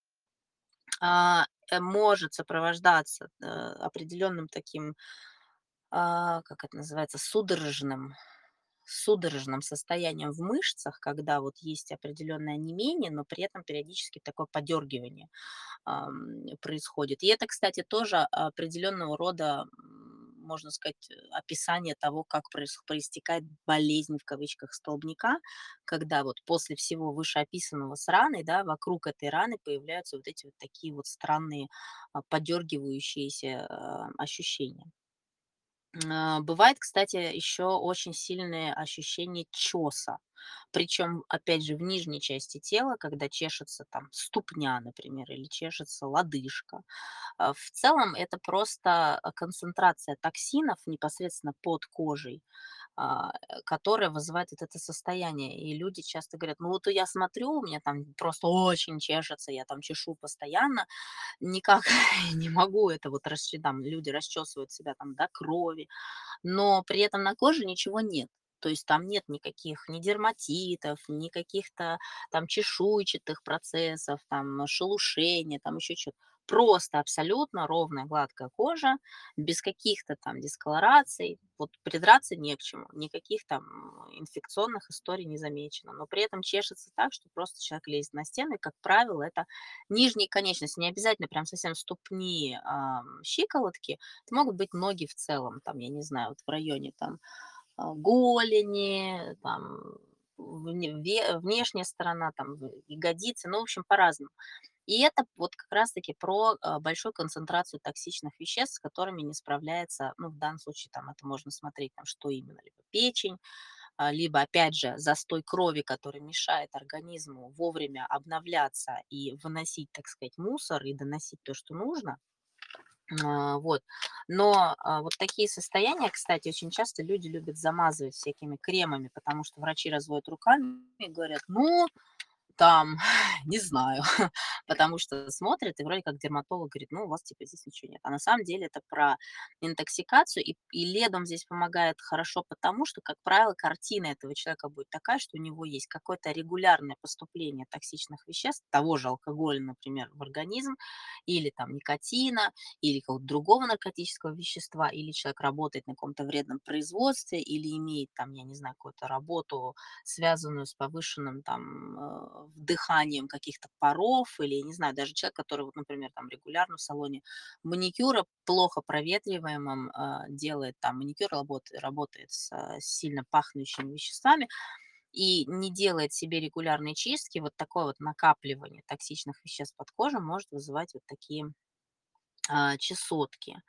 Может сопровождаться определенным таким, как это называется, судорожным состоянием в мышцах, когда вот есть определенное онемение, но при этом периодически такое подергивание происходит. И это, кстати, тоже определенного рода, можно сказать, описание того, как проистекает болезнь в кавычках столбняка, когда вот после всего вышеописанного с раной, да, вокруг этой раны появляются вот эти вот такие вот странные подергивающиеся ощущения. Бывает, кстати, еще очень сильное ощущение чёса. Причем, опять же, в нижней части тела, когда чешется там ступня, например, или чешется лодыжка. В целом это просто концентрация токсинов непосредственно под кожей, которая вызывает вот это состояние. И люди часто говорят: ну вот я смотрю, у меня там просто очень чешется, я там чешу постоянно, никак не могу это вот там люди расчесывают себя там до крови, но при этом на коже ничего нет. То есть там нет никаких ни дерматитов, ни каких-то там чешуйчатых процессов, там шелушения, там еще что-то. Просто абсолютно ровная гладкая кожа, без каких-то там дисколораций. Вот придраться не к чему, никаких там инфекционных историй не замечено. Но при этом чешется так, что просто человек лезет на стены. Как правило, это нижние конечности, не обязательно прям совсем ступни, щиколотки, это могут быть ноги в целом, там, я не знаю, вот в районе там голени, там внешняя сторона, там ягодицы, ну, в общем, по-разному. И это вот как раз-таки про большую концентрацию токсичных веществ, с которыми не справляется, ну, в данном случае там это можно смотреть, там, что именно, либо печень, либо, опять же, застой крови, который мешает организму вовремя обновляться и выносить, так сказать, мусор и доносить то, что нужно. Вот. Но вот такие состояния, кстати, очень часто люди любят замазывать всякими кремами, потому что врачи разводят руками и говорят, ну, там, не знаю, потому что смотрит, и вроде как дерматолог говорит: "Ну, у вас типа здесь ничего нет". А на самом деле это про интоксикацию, и ледом здесь помогает хорошо потому, что, как правило, картина этого человека будет такая, что у него есть какое-то регулярное поступление токсичных веществ, того же алкоголя, например, в организм, или там никотина, или какого-то другого наркотического вещества, или человек работает на каком-то вредном производстве, или имеет там, я не знаю, какую-то работу, связанную с повышенным там вдыханием каких-то паров, или, не знаю, даже человек, который, вот, например, там регулярно в салоне маникюра плохо проветриваемым делает там маникюр, работает с сильно пахнущими веществами и не делает себе регулярные чистки, вот такое вот накапливание токсичных веществ под кожей может вызывать вот такие чесотки.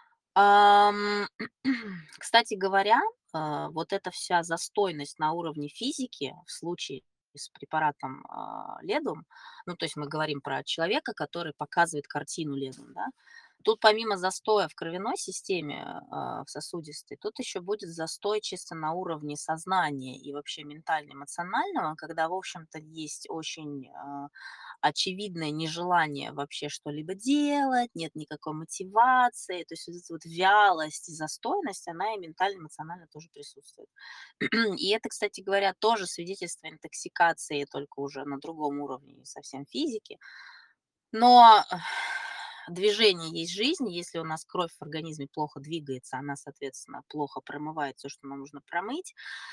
Ам, Кстати говоря, вот эта вся застойность на уровне физики в случае с препаратом ледом, ну, то есть мы говорим про человека, который показывает картину ледом, да, тут помимо застоя в кровяной системе, в сосудистой, тут еще будет застой чисто на уровне сознания и вообще ментально-эмоционального, когда, в общем-то, есть очень очевидное нежелание вообще что-либо делать, нет никакой мотивации. То есть вот эта вот вялость и застойность, она и ментально, эмоционально тоже присутствует. И это, кстати говоря, тоже свидетельство интоксикации, только уже на другом уровне совсем физики. Но движение есть жизнь. Если у нас кровь в организме плохо двигается, она, соответственно, плохо промывает все, что нам нужно промыть.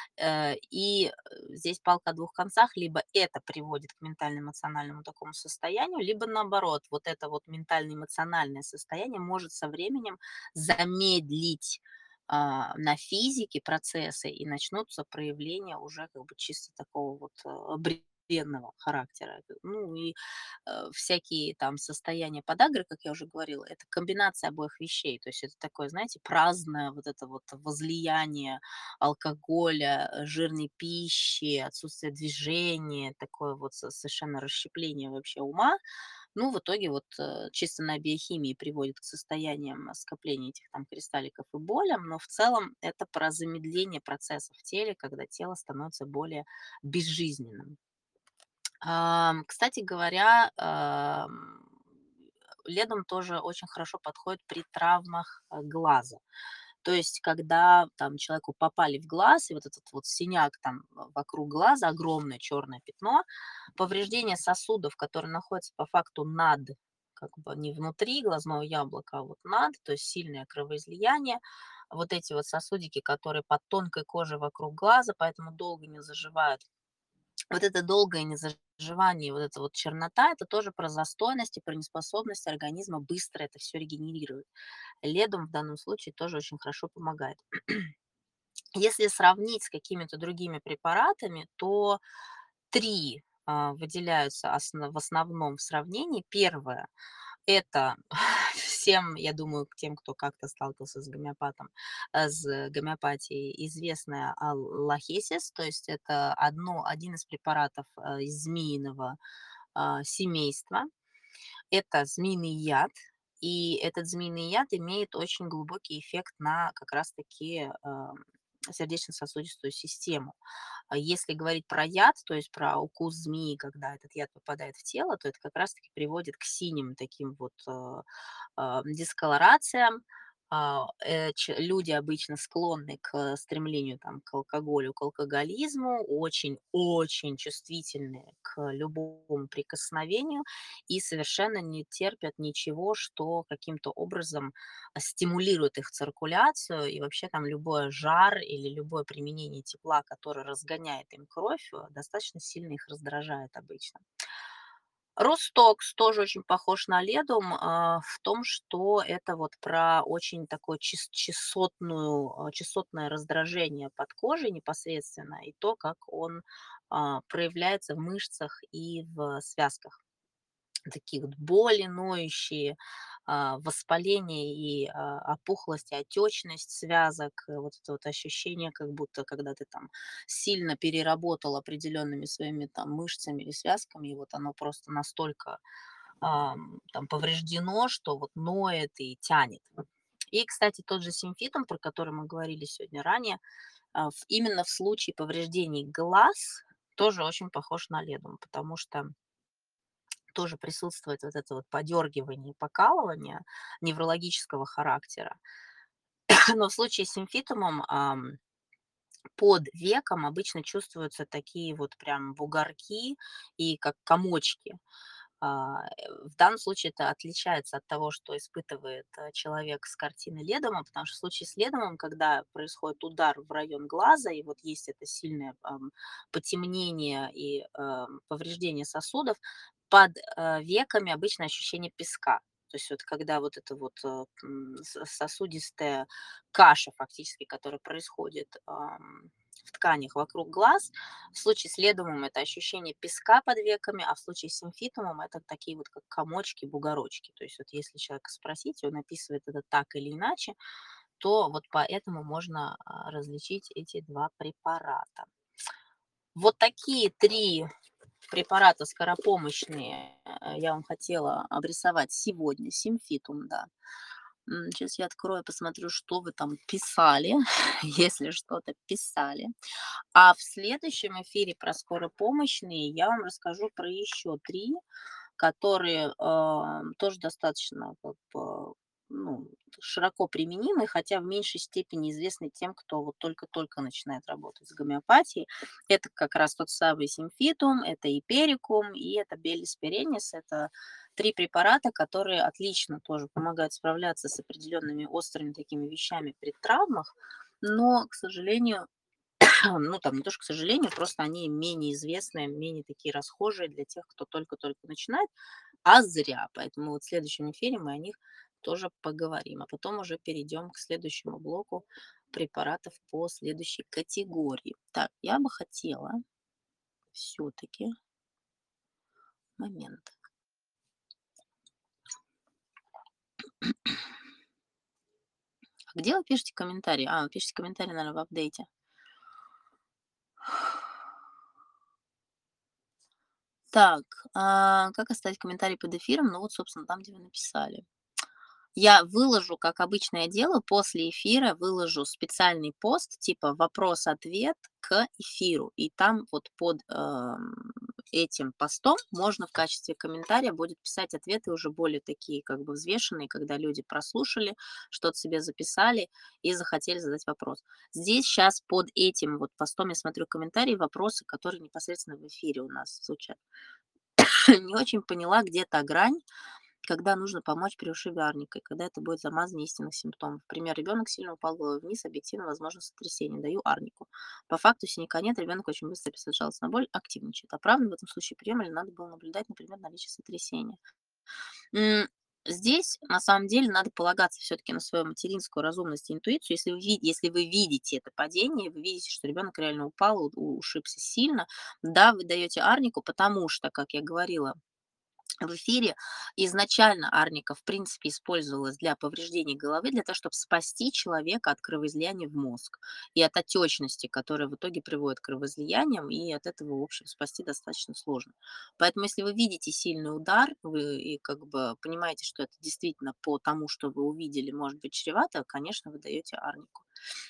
Здесь палка о двух концах. Либо это приводит к ментально-эмоциональному такому состоянию, либо наоборот, вот это вот ментально-эмоциональное состояние может со временем замедлить на физике процессы, и начнутся проявления уже как бы чисто такого вот бренного характера. Ну и всякие там состояния подагры, как я уже говорила, это комбинация обоих вещей. То есть это такое, знаете, праздное вот это вот возлияние алкоголя, жирной пищи, отсутствие движения, такое вот совершенно расщепление вообще ума. Ну, в итоге вот чисто на биохимии приводит к состояниям скопления этих там кристалликов и болям, но в целом это про замедление процессов в теле, когда тело становится более безжизненным. Кстати говоря, ледом тоже очень хорошо подходит при травмах глаза. То есть, когда там человеку попали в глаз, и вот этот вот синяк там вокруг глаза, огромное черное пятно, повреждение сосудов, которые находятся по факту над, как бы не внутри глазного яблока, а вот над, то есть сильное кровоизлияние, вот эти вот сосудики, которые под тонкой кожей вокруг глаза, поэтому долго не заживают, вот это долгое незаживание, вот эта вот чернота — это тоже про застойность и про неспособность организма быстро это все регенерировать. Ледом в данном случае тоже очень хорошо помогает. Если сравнить с какими-то другими препаратами, то 3 выделяются в основном в сравнении. Первое — это всем, я думаю, к тем, кто как-то сталкивался с гомеопатией, известная лахесис, то есть это один из препаратов из змеиного семейства. Это змеиный яд, и этот змеиный яд имеет очень глубокий эффект на как раз-таки сердечно-сосудистую систему. А если говорить про яд, то есть про укус змеи, когда этот яд попадает в тело, то это как раз-таки приводит к синим таким вот дисколорациям. Люди обычно склонны к стремлению там, к алкоголю, к алкоголизму, очень-очень чувствительны к любому прикосновению и совершенно не терпят ничего, что каким-то образом стимулирует их циркуляцию, и вообще там любой жар или любое применение тепла, которое разгоняет им кровь, достаточно сильно их раздражает обычно. Ростокс тоже очень похож на ледум в том, что это вот про очень такое частотное раздражение под кожей непосредственно и то, как он проявляется в мышцах и в связках. такие вот боли ноющие, воспаление и опухлость, и отечность связок, вот это вот ощущение, как будто когда ты там сильно переработал определенными своими там мышцами или связками, и вот оно просто настолько там повреждено, что вот ноет и тянет. И, кстати, тот же симфитум, про который мы говорили сегодня ранее, именно в случае повреждений глаз тоже очень похож на ледум, потому что тоже присутствует вот это вот подергивание, покалывание неврологического характера. Но в случае с симфитумом под веком обычно чувствуются такие вот прям бугорки и как комочки. В данном случае это отличается от того, что испытывает человек с картины Ледома, потому что в случае с Ледомом, когда происходит удар в район глаза, и вот есть это сильное потемнение и повреждение сосудов, под веками обычно ощущение песка. То есть вот когда вот эта вот сосудистая каша фактически, которая происходит в тканях вокруг глаз, в случае с ледумом это ощущение песка под веками, а в случае с симфитумом это такие вот как комочки, бугорочки. То есть вот если человека спросить, и он описывает это так или иначе, то вот поэтому можно различить эти два препарата. Вот такие три препарата скоропомощные я вам хотела обрисовать сегодня. Симфитум, да. Сейчас я открою, посмотрю, что вы там писали, если что-то писали. А в следующем эфире про скоропомощные я вам расскажу про еще 3, которые, тоже достаточно как бы, ну, широко применимы, хотя в меньшей степени известны тем, кто вот только-только начинает работать с гомеопатией. Это как раз тот самый симфитум, это иперикум и это белис перенис. Это 3 препарата, которые отлично тоже помогают справляться с определенными острыми такими вещами при травмах, но, к сожалению, ну, там не то, что к сожалению, просто они менее известные, менее такие расхожие для тех, кто только-только начинает, а зря. Поэтому вот в следующем эфире мы о них тоже поговорим. А потом уже перейдем к следующему блоку препаратов по следующей категории. Так, я бы хотела все-таки момент. А где вы пишете комментарии? Вы пишете комментарии, наверное, в апдейте. Так, как оставить комментарий под эфиром? Ну вот, собственно, там, где вы написали. Я выложу, как обычно я делаю, после эфира выложу специальный пост, типа вопрос-ответ к эфиру. И там вот под этим постом можно в качестве комментария будет писать ответы уже более такие как бы взвешенные, когда люди прослушали, что-то себе записали и захотели задать вопрос. Здесь сейчас под этим вот постом я смотрю комментарии, вопросы, которые непосредственно в эфире у нас звучат. Не очень поняла, где та грань, когда нужно помочь при ушибе арникой, когда это будет замазание истинных симптомов. Например, ребенок сильно упал головой вниз, объективно возможно сотрясение. Даю арнику. По факту синяка нет, ребенок очень быстро описывает жалость на боль, активничает. А правда в этом случае приема или надо было наблюдать, например, наличие сотрясения? М, Здесь, на самом деле, надо полагаться все-таки на свою материнскую разумность и интуицию. Если вы видите это падение, вы видите, что ребенок реально упал, ушибся сильно, да, вы даете арнику, потому что, как я говорила, в эфире. Изначально арника, в принципе, использовалась для повреждений головы, для того, чтобы спасти человека от кровоизлияния в мозг и от отечности, которая в итоге приводит к кровоизлияниям, и от этого, в общем, спасти достаточно сложно. Поэтому, если вы видите сильный удар, вы и как бы понимаете, что это действительно по тому, что вы увидели, может быть чревато, конечно, вы даете арнику.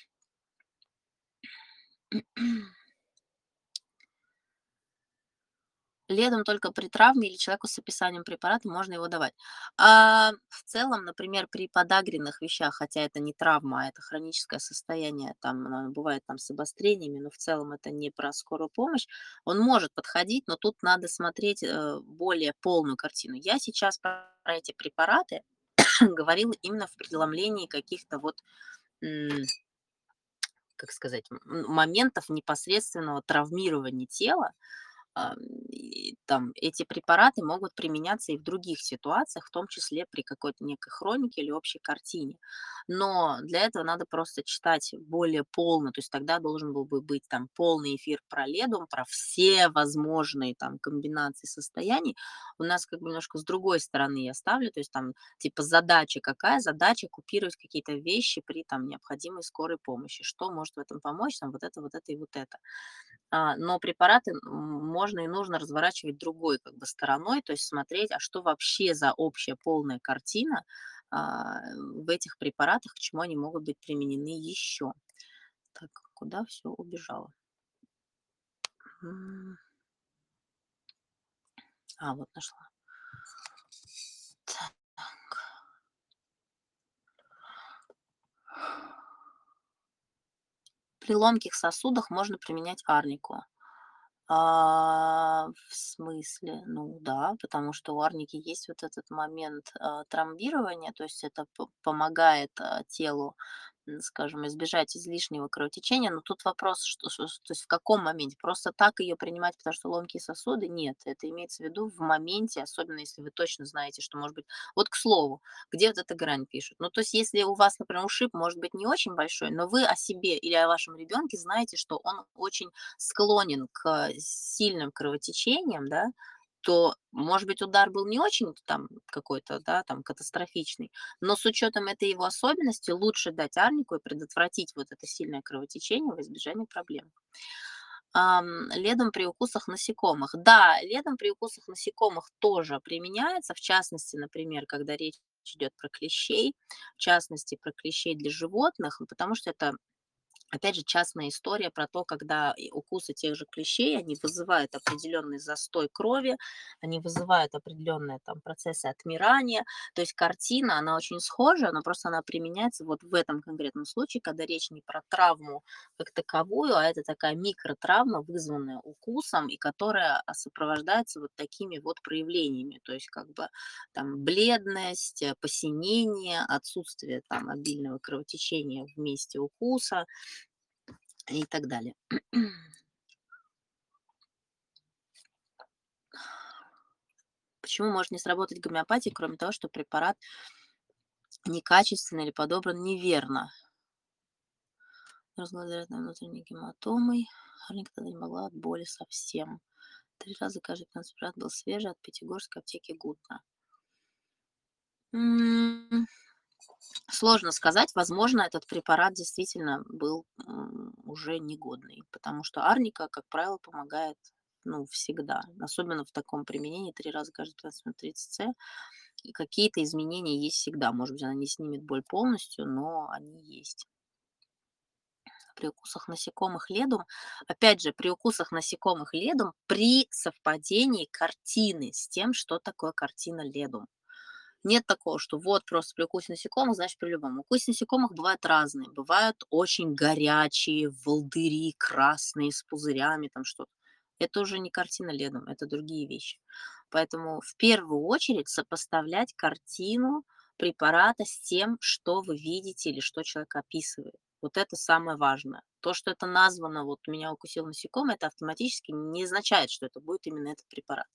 Летом только при травме или человеку с описанием препарата можно его давать. В целом, например, при подагренных вещах, хотя это не травма, а это хроническое состояние, там бывает там с обострениями, но в целом это не про скорую помощь, он может подходить, но тут надо смотреть более полную картину. Я сейчас про эти препараты говорила именно в преломлении каких-то вот, м, как сказать, моментов непосредственного травмирования тела, И там эти препараты могут применяться и в других ситуациях, в том числе при какой-то некой хронике или общей картине. Но для этого надо просто читать более полно, то есть тогда должен был бы быть там полный эфир про ледум, про все возможные там комбинации состояний. У нас как бы немножко с другой стороны я ставлю, то есть там типа задача какая? Задача купировать какие-то вещи при там необходимой скорой помощи. Что может в этом помочь? Там вот это и вот это. Но препараты можно и нужно разворачивать другой как бы стороной, то есть смотреть, а что вообще за общая полная картина в этих препаратах, к чему они могут быть применены еще. Так, куда все убежало? М, вот нашла. Так. При ломких сосудах можно применять арнику. В смысле? Ну да, потому что у арники есть вот этот момент тромбирования, то есть это помогает телу, скажем, избежать излишнего кровотечения. Но тут вопрос, то есть в каком моменте? Просто так ее принимать, потому что ломкие сосуды? Нет, это имеется в виду в моменте, особенно если вы точно знаете, что может быть. Вот к слову, где вот эта грань пишут? Ну, то есть если у вас, например, ушиб может быть не очень большой, но вы о себе или о вашем ребенке знаете, что он очень склонен к сильным кровотечениям, да, то, может быть, удар был не очень там какой-то, да, там катастрофичный, но с учетом этой его особенности лучше дать арнику и предотвратить вот это сильное кровотечение во избежание проблем. Ледом при укусах насекомых. Да, ледом при укусах насекомых тоже применяется, в частности, например, когда речь идет про клещей, в частности, про клещей для животных, потому что это опять же, частная история про то, когда укусы тех же клещей, они вызывают определенный застой крови, они вызывают определенные там процессы отмирания. То есть картина, она очень схожа, но просто она применяется вот в этом конкретном случае, когда речь не про травму как таковую, а это такая микротравма, вызванная укусом, и которая сопровождается вот такими вот проявлениями. То есть как бы там бледность, посинение, отсутствие там обильного кровотечения в месте укуса, и так далее. Почему может не сработать гомеопатия, кроме того, что препарат некачественный или подобран неверно? Разгладает на внутренней гематомой. Никогда не могла от боли совсем. 3 раза каждый 15 препарат был свежий от Пятигорской аптеки Гутна. М, Сложно сказать. Возможно, этот препарат действительно был уже негодный, потому что арника, как правило, помогает ну, всегда. Особенно в таком применении 3 раза каждые 15 минут 30 С. И какие-то изменения есть всегда. Может быть, она не снимет боль полностью, но они есть. При укусах насекомых ледом, опять же, при укусах насекомых ледом при совпадении картины с тем, что такое картина ледом. Нет такого, что вот просто при укусе насекомых, значит, при любом. Укусы насекомых бывают разные. Бывают очень горячие, волдыри, красные, с пузырями, там что-то. Это уже не картина ледом, это другие вещи. Поэтому в первую очередь сопоставлять картину препарата с тем, что вы видите или что человек описывает. Вот это самое важное. То, что это названо, вот меня укусил насекомый, это автоматически не означает, что это будет именно этот препарат.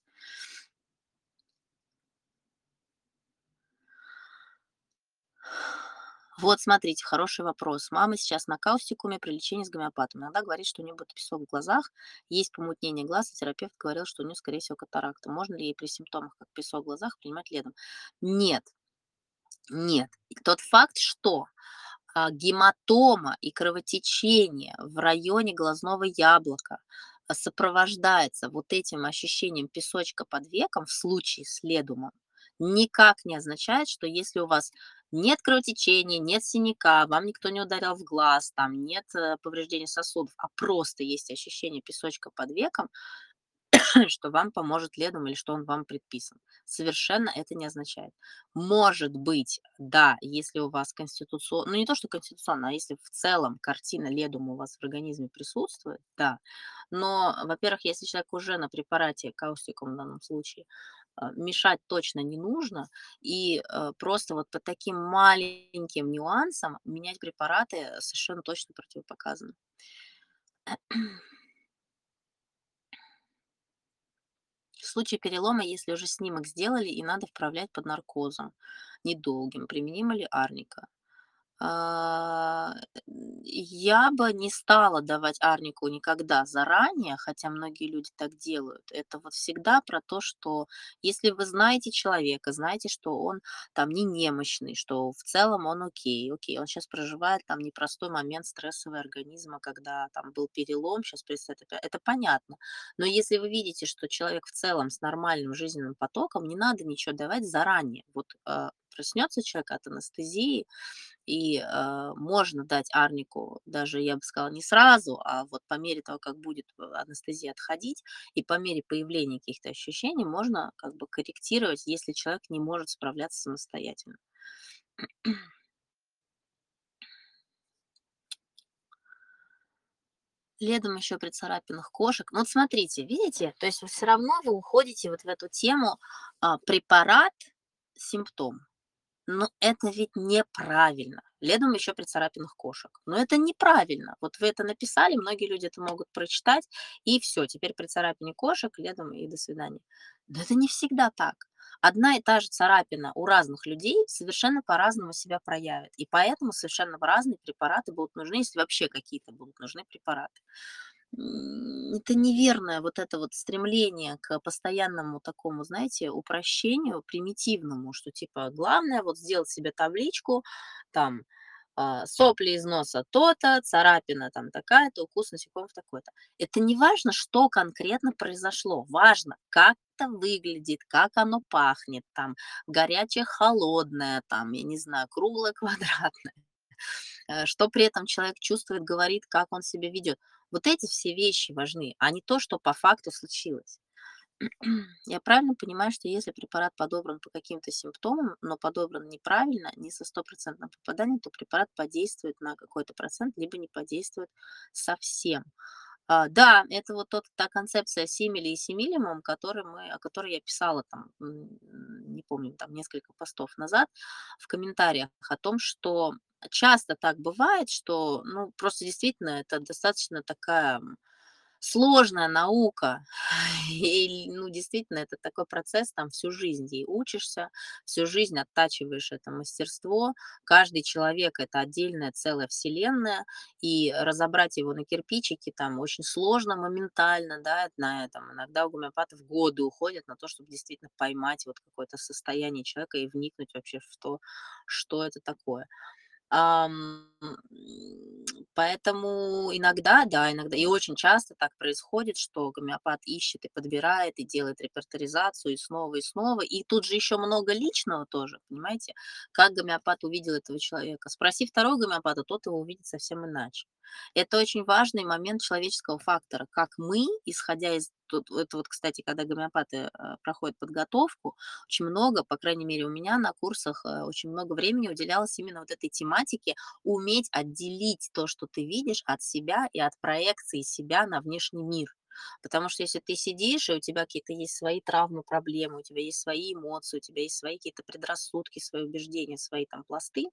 Вот смотрите, хороший вопрос. Мама сейчас на каустикуме при лечении с гомеопатом. Иногда говорит, что у нее будет песок в глазах, есть помутнение глаз, и терапевт говорил, что у нее, скорее всего, катаракта. Можно ли ей при симптомах, как песок в глазах, принимать ледом? Нет, нет. И тот факт, что гематома и кровотечение в районе глазного яблока сопровождается вот этим ощущением песочка под веком в случае с ледумом, никак не означает, что если у вас нет кровотечения, нет синяка, вам никто не ударил в глаз, там нет повреждения сосудов, а просто есть ощущение песочка под веком, что вам поможет ледом или что он вам предписан. Совершенно это не означает. Может быть, да, если у вас конституционно, ну не то, что конституционно, а если в целом картина ледума у вас в организме присутствует, да. Но, во-первых, если человек уже на препарате, каустиком в данном случае, мешать точно не нужно. И просто вот по таким маленьким нюансам менять препараты совершенно точно противопоказано. В случае перелома, если уже снимок сделали и надо вправлять под наркозом недолгим, применимо ли арника? А, я бы не стала давать арнику никогда заранее, хотя многие люди так делают. Это вот всегда про то, что если вы знаете человека, знаете, что он там не немощный, что в целом он окей, он сейчас проживает там непростой момент стрессовый организма, когда там был перелом, сейчас представьте, это понятно. Но если вы видите, что человек в целом с нормальным жизненным потоком, не надо ничего давать заранее. Вот проснется человек от анестезии, и, можно дать арнику даже, я бы сказала, не сразу, а вот по мере того, как будет анестезия отходить, и по мере появления каких-то ощущений можно как бы корректировать, если человек не может справляться самостоятельно. Следом еще при царапинах кошек. Ну вот смотрите, видите, то есть все равно вы уходите вот в эту тему, препарат, симптом. Но это ведь неправильно. Летом еще при царапинах кошек. Но это неправильно. Вот вы это написали, многие люди это могут прочитать, и все, теперь при царапине кошек летом и до свидания. Но это не всегда так. Одна и та же царапина у разных людей совершенно по-разному себя проявит. И поэтому совершенно разные препараты будут нужны, если вообще какие-то будут нужны препараты. Это неверное вот это вот стремление к постоянному такому, знаете, упрощению, примитивному, что типа главное вот сделать себе табличку, там сопли из носа то-то, царапина там такая-то, укус насекомых такой-то. Это не важно, что конкретно произошло, важно, как это выглядит, как оно пахнет, там, горячее, холодное, там, я не знаю, круглое, квадратное, что при этом человек чувствует, говорит, как он себя ведет. Вот эти все вещи важны, а не то, что по факту случилось. Я правильно понимаю, что если препарат подобран по каким-то симптомам, но подобран неправильно, не со стопроцентным попаданием, то препарат подействует на какой-то процент, либо не подействует совсем. Да, это вот та концепция симили и симилимум, о которой я писала там, не помню, там несколько постов назад в комментариях о том, что часто так бывает, что, ну, просто действительно это достаточно такая сложная наука. И, ну, действительно, это такой процесс, там всю жизнь ей учишься, всю жизнь оттачиваешь это мастерство. Каждый человек — это отдельная целая вселенная, и разобрать его на кирпичики там очень сложно моментально, да, там, иногда у гомеопатов годы уходят на то, чтобы действительно поймать вот какое-то состояние человека и вникнуть вообще в то, что это такое. Ам, Поэтому иногда, да, иногда и очень часто так происходит, что гомеопат ищет и подбирает, и делает репертуаризацию, и снова. И тут же еще много личного тоже, понимаете? Как гомеопат увидел этого человека. Спроси второго гомеопата, тот его увидит совсем иначе. Это очень важный момент человеческого фактора. Как мы, исходя из... Это вот, кстати, когда гомеопаты проходят подготовку, очень много, по крайней мере, у меня на курсах очень много времени уделялось именно вот этой тематике, уметь отделить то, что ты видишь, от себя и от проекции себя на внешний мир. Потому что если ты сидишь, и у тебя какие-то есть свои травмы, проблемы, у тебя есть свои эмоции, у тебя есть свои какие-то предрассудки, свои убеждения, свои там пласты,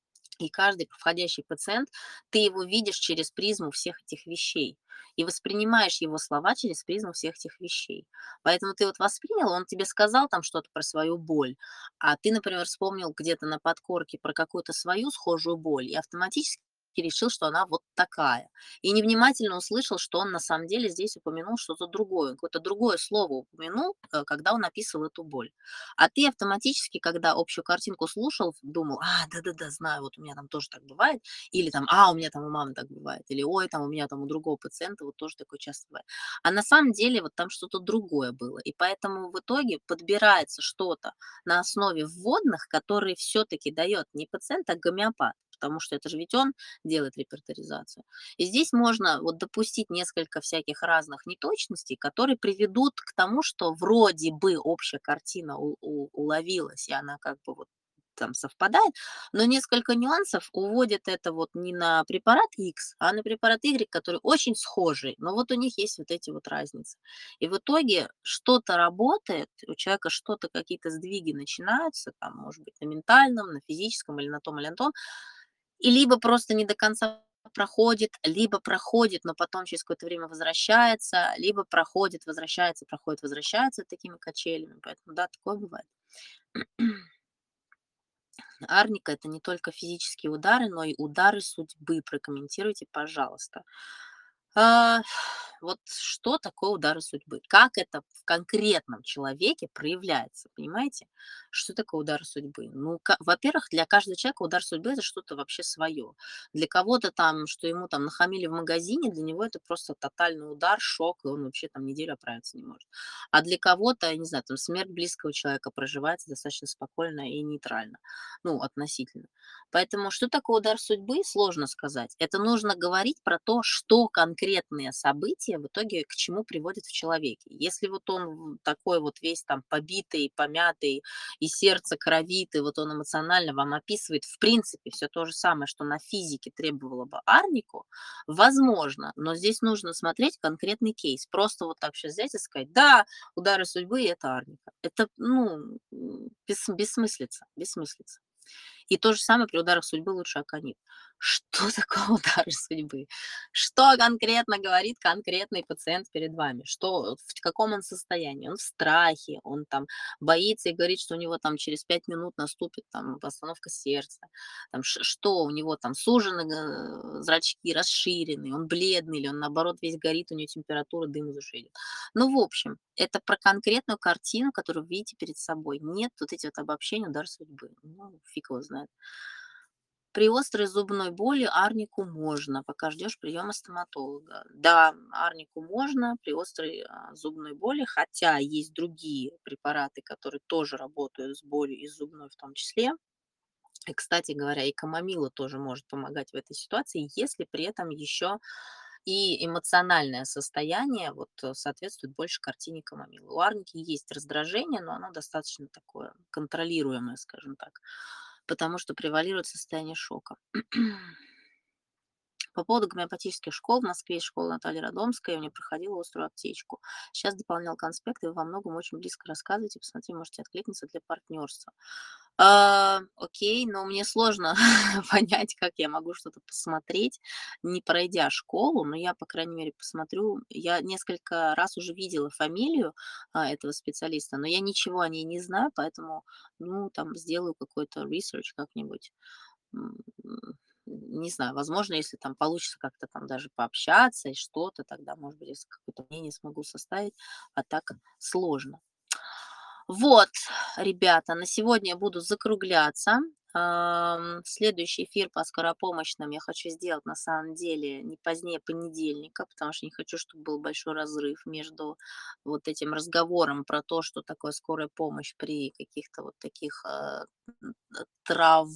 и каждый входящий пациент, ты его видишь через призму всех этих вещей и воспринимаешь его слова через призму всех этих вещей. Поэтому ты вот воспринял, он тебе сказал там что-то про свою боль, а ты, например, вспомнил где-то на подкорке про какую-то свою схожую боль и автоматически решил, что она вот такая. И невнимательно услышал, что он на самом деле здесь упомянул что-то другое, какое-то другое слово упомянул, когда он описывал эту боль. А ты автоматически, когда общую картинку слушал, думал: да-да-да, знаю, вот у меня там тоже так бывает. Или там: у меня там у мамы так бывает. Или: ой, там у меня там у другого пациента вот тоже такое часто бывает. А на самом деле вот там что-то другое было. И поэтому в итоге подбирается что-то на основе вводных, которые все-таки дает не пациент, а гомеопат. Потому что это же ведь он делает репертуаризацию. И здесь можно вот допустить несколько всяких разных неточностей, которые приведут к тому, что вроде бы общая картина уловилась, и она как бы вот там совпадает, но несколько нюансов уводят это вот не на препарат X, а на препарат Y, который очень схожий, но вот у них есть вот эти вот разницы. И в итоге что-то работает, у человека что-то, какие-то сдвиги начинаются, там, может быть, на ментальном, на физическом или на том, и либо просто не до конца проходит, либо проходит, но потом через какое-то время возвращается, либо проходит, возвращается, проходит, возвращается такими качелями. Поэтому да, такое бывает. Арника — это не только физические удары, но и удары судьбы. Прокомментируйте, пожалуйста. А, вот что такое удары судьбы? Как это в конкретном человеке проявляется, понимаете? Что такое удар судьбы? Ну, во-первых, для каждого человека удар судьбы — это что-то вообще свое. Для кого-то там, что ему там нахамили в магазине, для него это просто тотальный удар, шок, и он вообще там неделю оправиться не может. А для кого-то, я не знаю, там смерть близкого человека проживается достаточно спокойно и нейтрально, ну, относительно. Поэтому что такое удар судьбы, сложно сказать. Это нужно говорить про то, что конкретные события в итоге к чему приводят в человеке. Если вот он такой вот весь там побитый, помятый, и сердце кровит, и вот он эмоционально вам описывает, в принципе, все то же самое, что на физике требовало бы арнику, возможно, но здесь нужно смотреть конкретный кейс. Просто вот так сейчас взять и сказать, да, удары судьбы — это арника. Это, ну, бессмыслица, бессмыслица. И то же самое при ударах судьбы лучше аконит. Что такое удары судьбы? Что конкретно говорит конкретный пациент перед вами? Что, в каком он состоянии? Он в страхе, он там боится и говорит, что у него там через 5 минут наступит там остановка сердца. Там, что у него там сужены зрачки, расширены, он бледный или он наоборот весь горит, у него температура, дым из ушей идет. Ну, в общем, это про конкретную картину, которую вы видите перед собой. Нет вот эти вот обобщения, удар судьбы. Ну, фиг его знает. При острой зубной боли арнику можно, пока ждешь приема стоматолога. Да, арнику можно при острой зубной боли, хотя есть другие препараты, которые тоже работают с болью и с зубной в том числе. И, кстати говоря, и камомила тоже может помогать в этой ситуации, если при этом еще и эмоциональное состояние вот соответствует больше картине камомилы. У арники есть раздражение, но оно достаточно такое контролируемое, скажем так, потому что превалирует состояние шока. По поводу гомеопатических школ, в Москве есть школа Натальи Радомской, я у нее проходила острую аптечку. Сейчас дополнял конспекты, вы во многом очень близко рассказываете, посмотри, можете откликнуться для партнерства. Окей, но мне сложно понять, как я могу что-то посмотреть, не пройдя школу, но я, по крайней мере, посмотрю. Я несколько раз уже видела фамилию этого специалиста, но я ничего о ней не знаю, поэтому, ну, там, сделаю какой-то research как-нибудь. М, Не знаю, возможно, если там получится как-то там даже пообщаться и что-то, тогда, может быть, если какое-то мнение смогу составить, а так сложно. Вот, ребята, на сегодня я буду закругляться. Следующий эфир по скоропомощным я хочу сделать на самом деле не позднее понедельника, потому что не хочу, чтобы был большой разрыв между вот этим разговором про то, что такое скорая помощь при каких-то вот таких трав,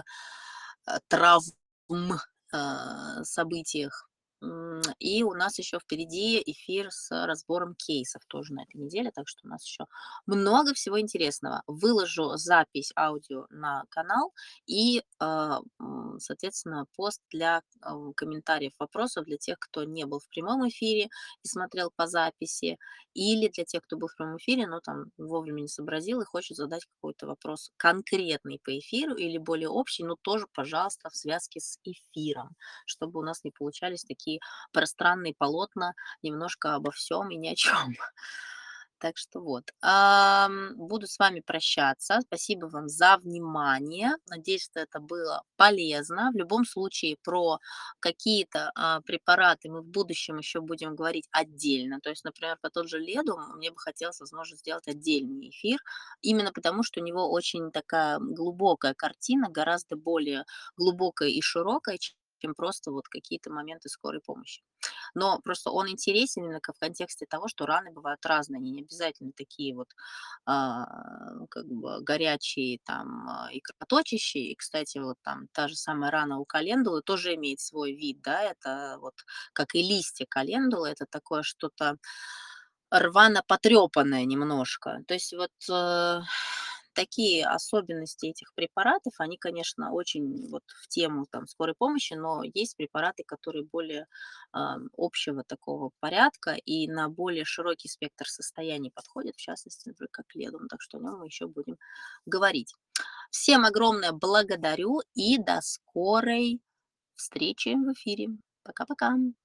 травм событиях. И у нас еще впереди эфир с разбором кейсов тоже на этой неделе, так что у нас еще много всего интересного. Выложу запись аудио на канал и, соответственно, пост для комментариев, вопросов для тех, кто не был в прямом эфире и смотрел по записи, или для тех, кто был в прямом эфире, но там вовремя не сообразил и хочет задать какой-то вопрос конкретный по эфиру или более общий, но тоже, пожалуйста, в связке с эфиром, чтобы у нас не получались такие пространные полотна немножко обо всем и ни о чем. Так что вот, буду с вами прощаться. Спасибо вам за внимание. Надеюсь, что это было полезно. В любом случае, про какие-то препараты мы в будущем еще будем говорить отдельно. То есть, например, по тот же леду мне бы хотелось, возможно, сделать отдельный эфир, именно потому что у него очень такая глубокая картина, гораздо более глубокая и широкая, чем просто вот какие-то моменты скорой помощи. Но просто он интересен именно в контексте того, что раны бывают разные, они не обязательно такие вот как бы горячие там и кровоточащие. И, кстати, вот там та же самая рана у календулы тоже имеет свой вид, да, это вот как и листья календулы, это такое что-то рвано потрепанное немножко. То есть вот такие особенности этих препаратов, они, конечно, очень вот в тему там скорой помощи, но есть препараты, которые более общего такого порядка и на более широкий спектр состояний подходят, в частности, например, как ледом, так что о нем мы еще будем говорить. Всем огромное благодарю и до скорой встречи в эфире. Пока-пока.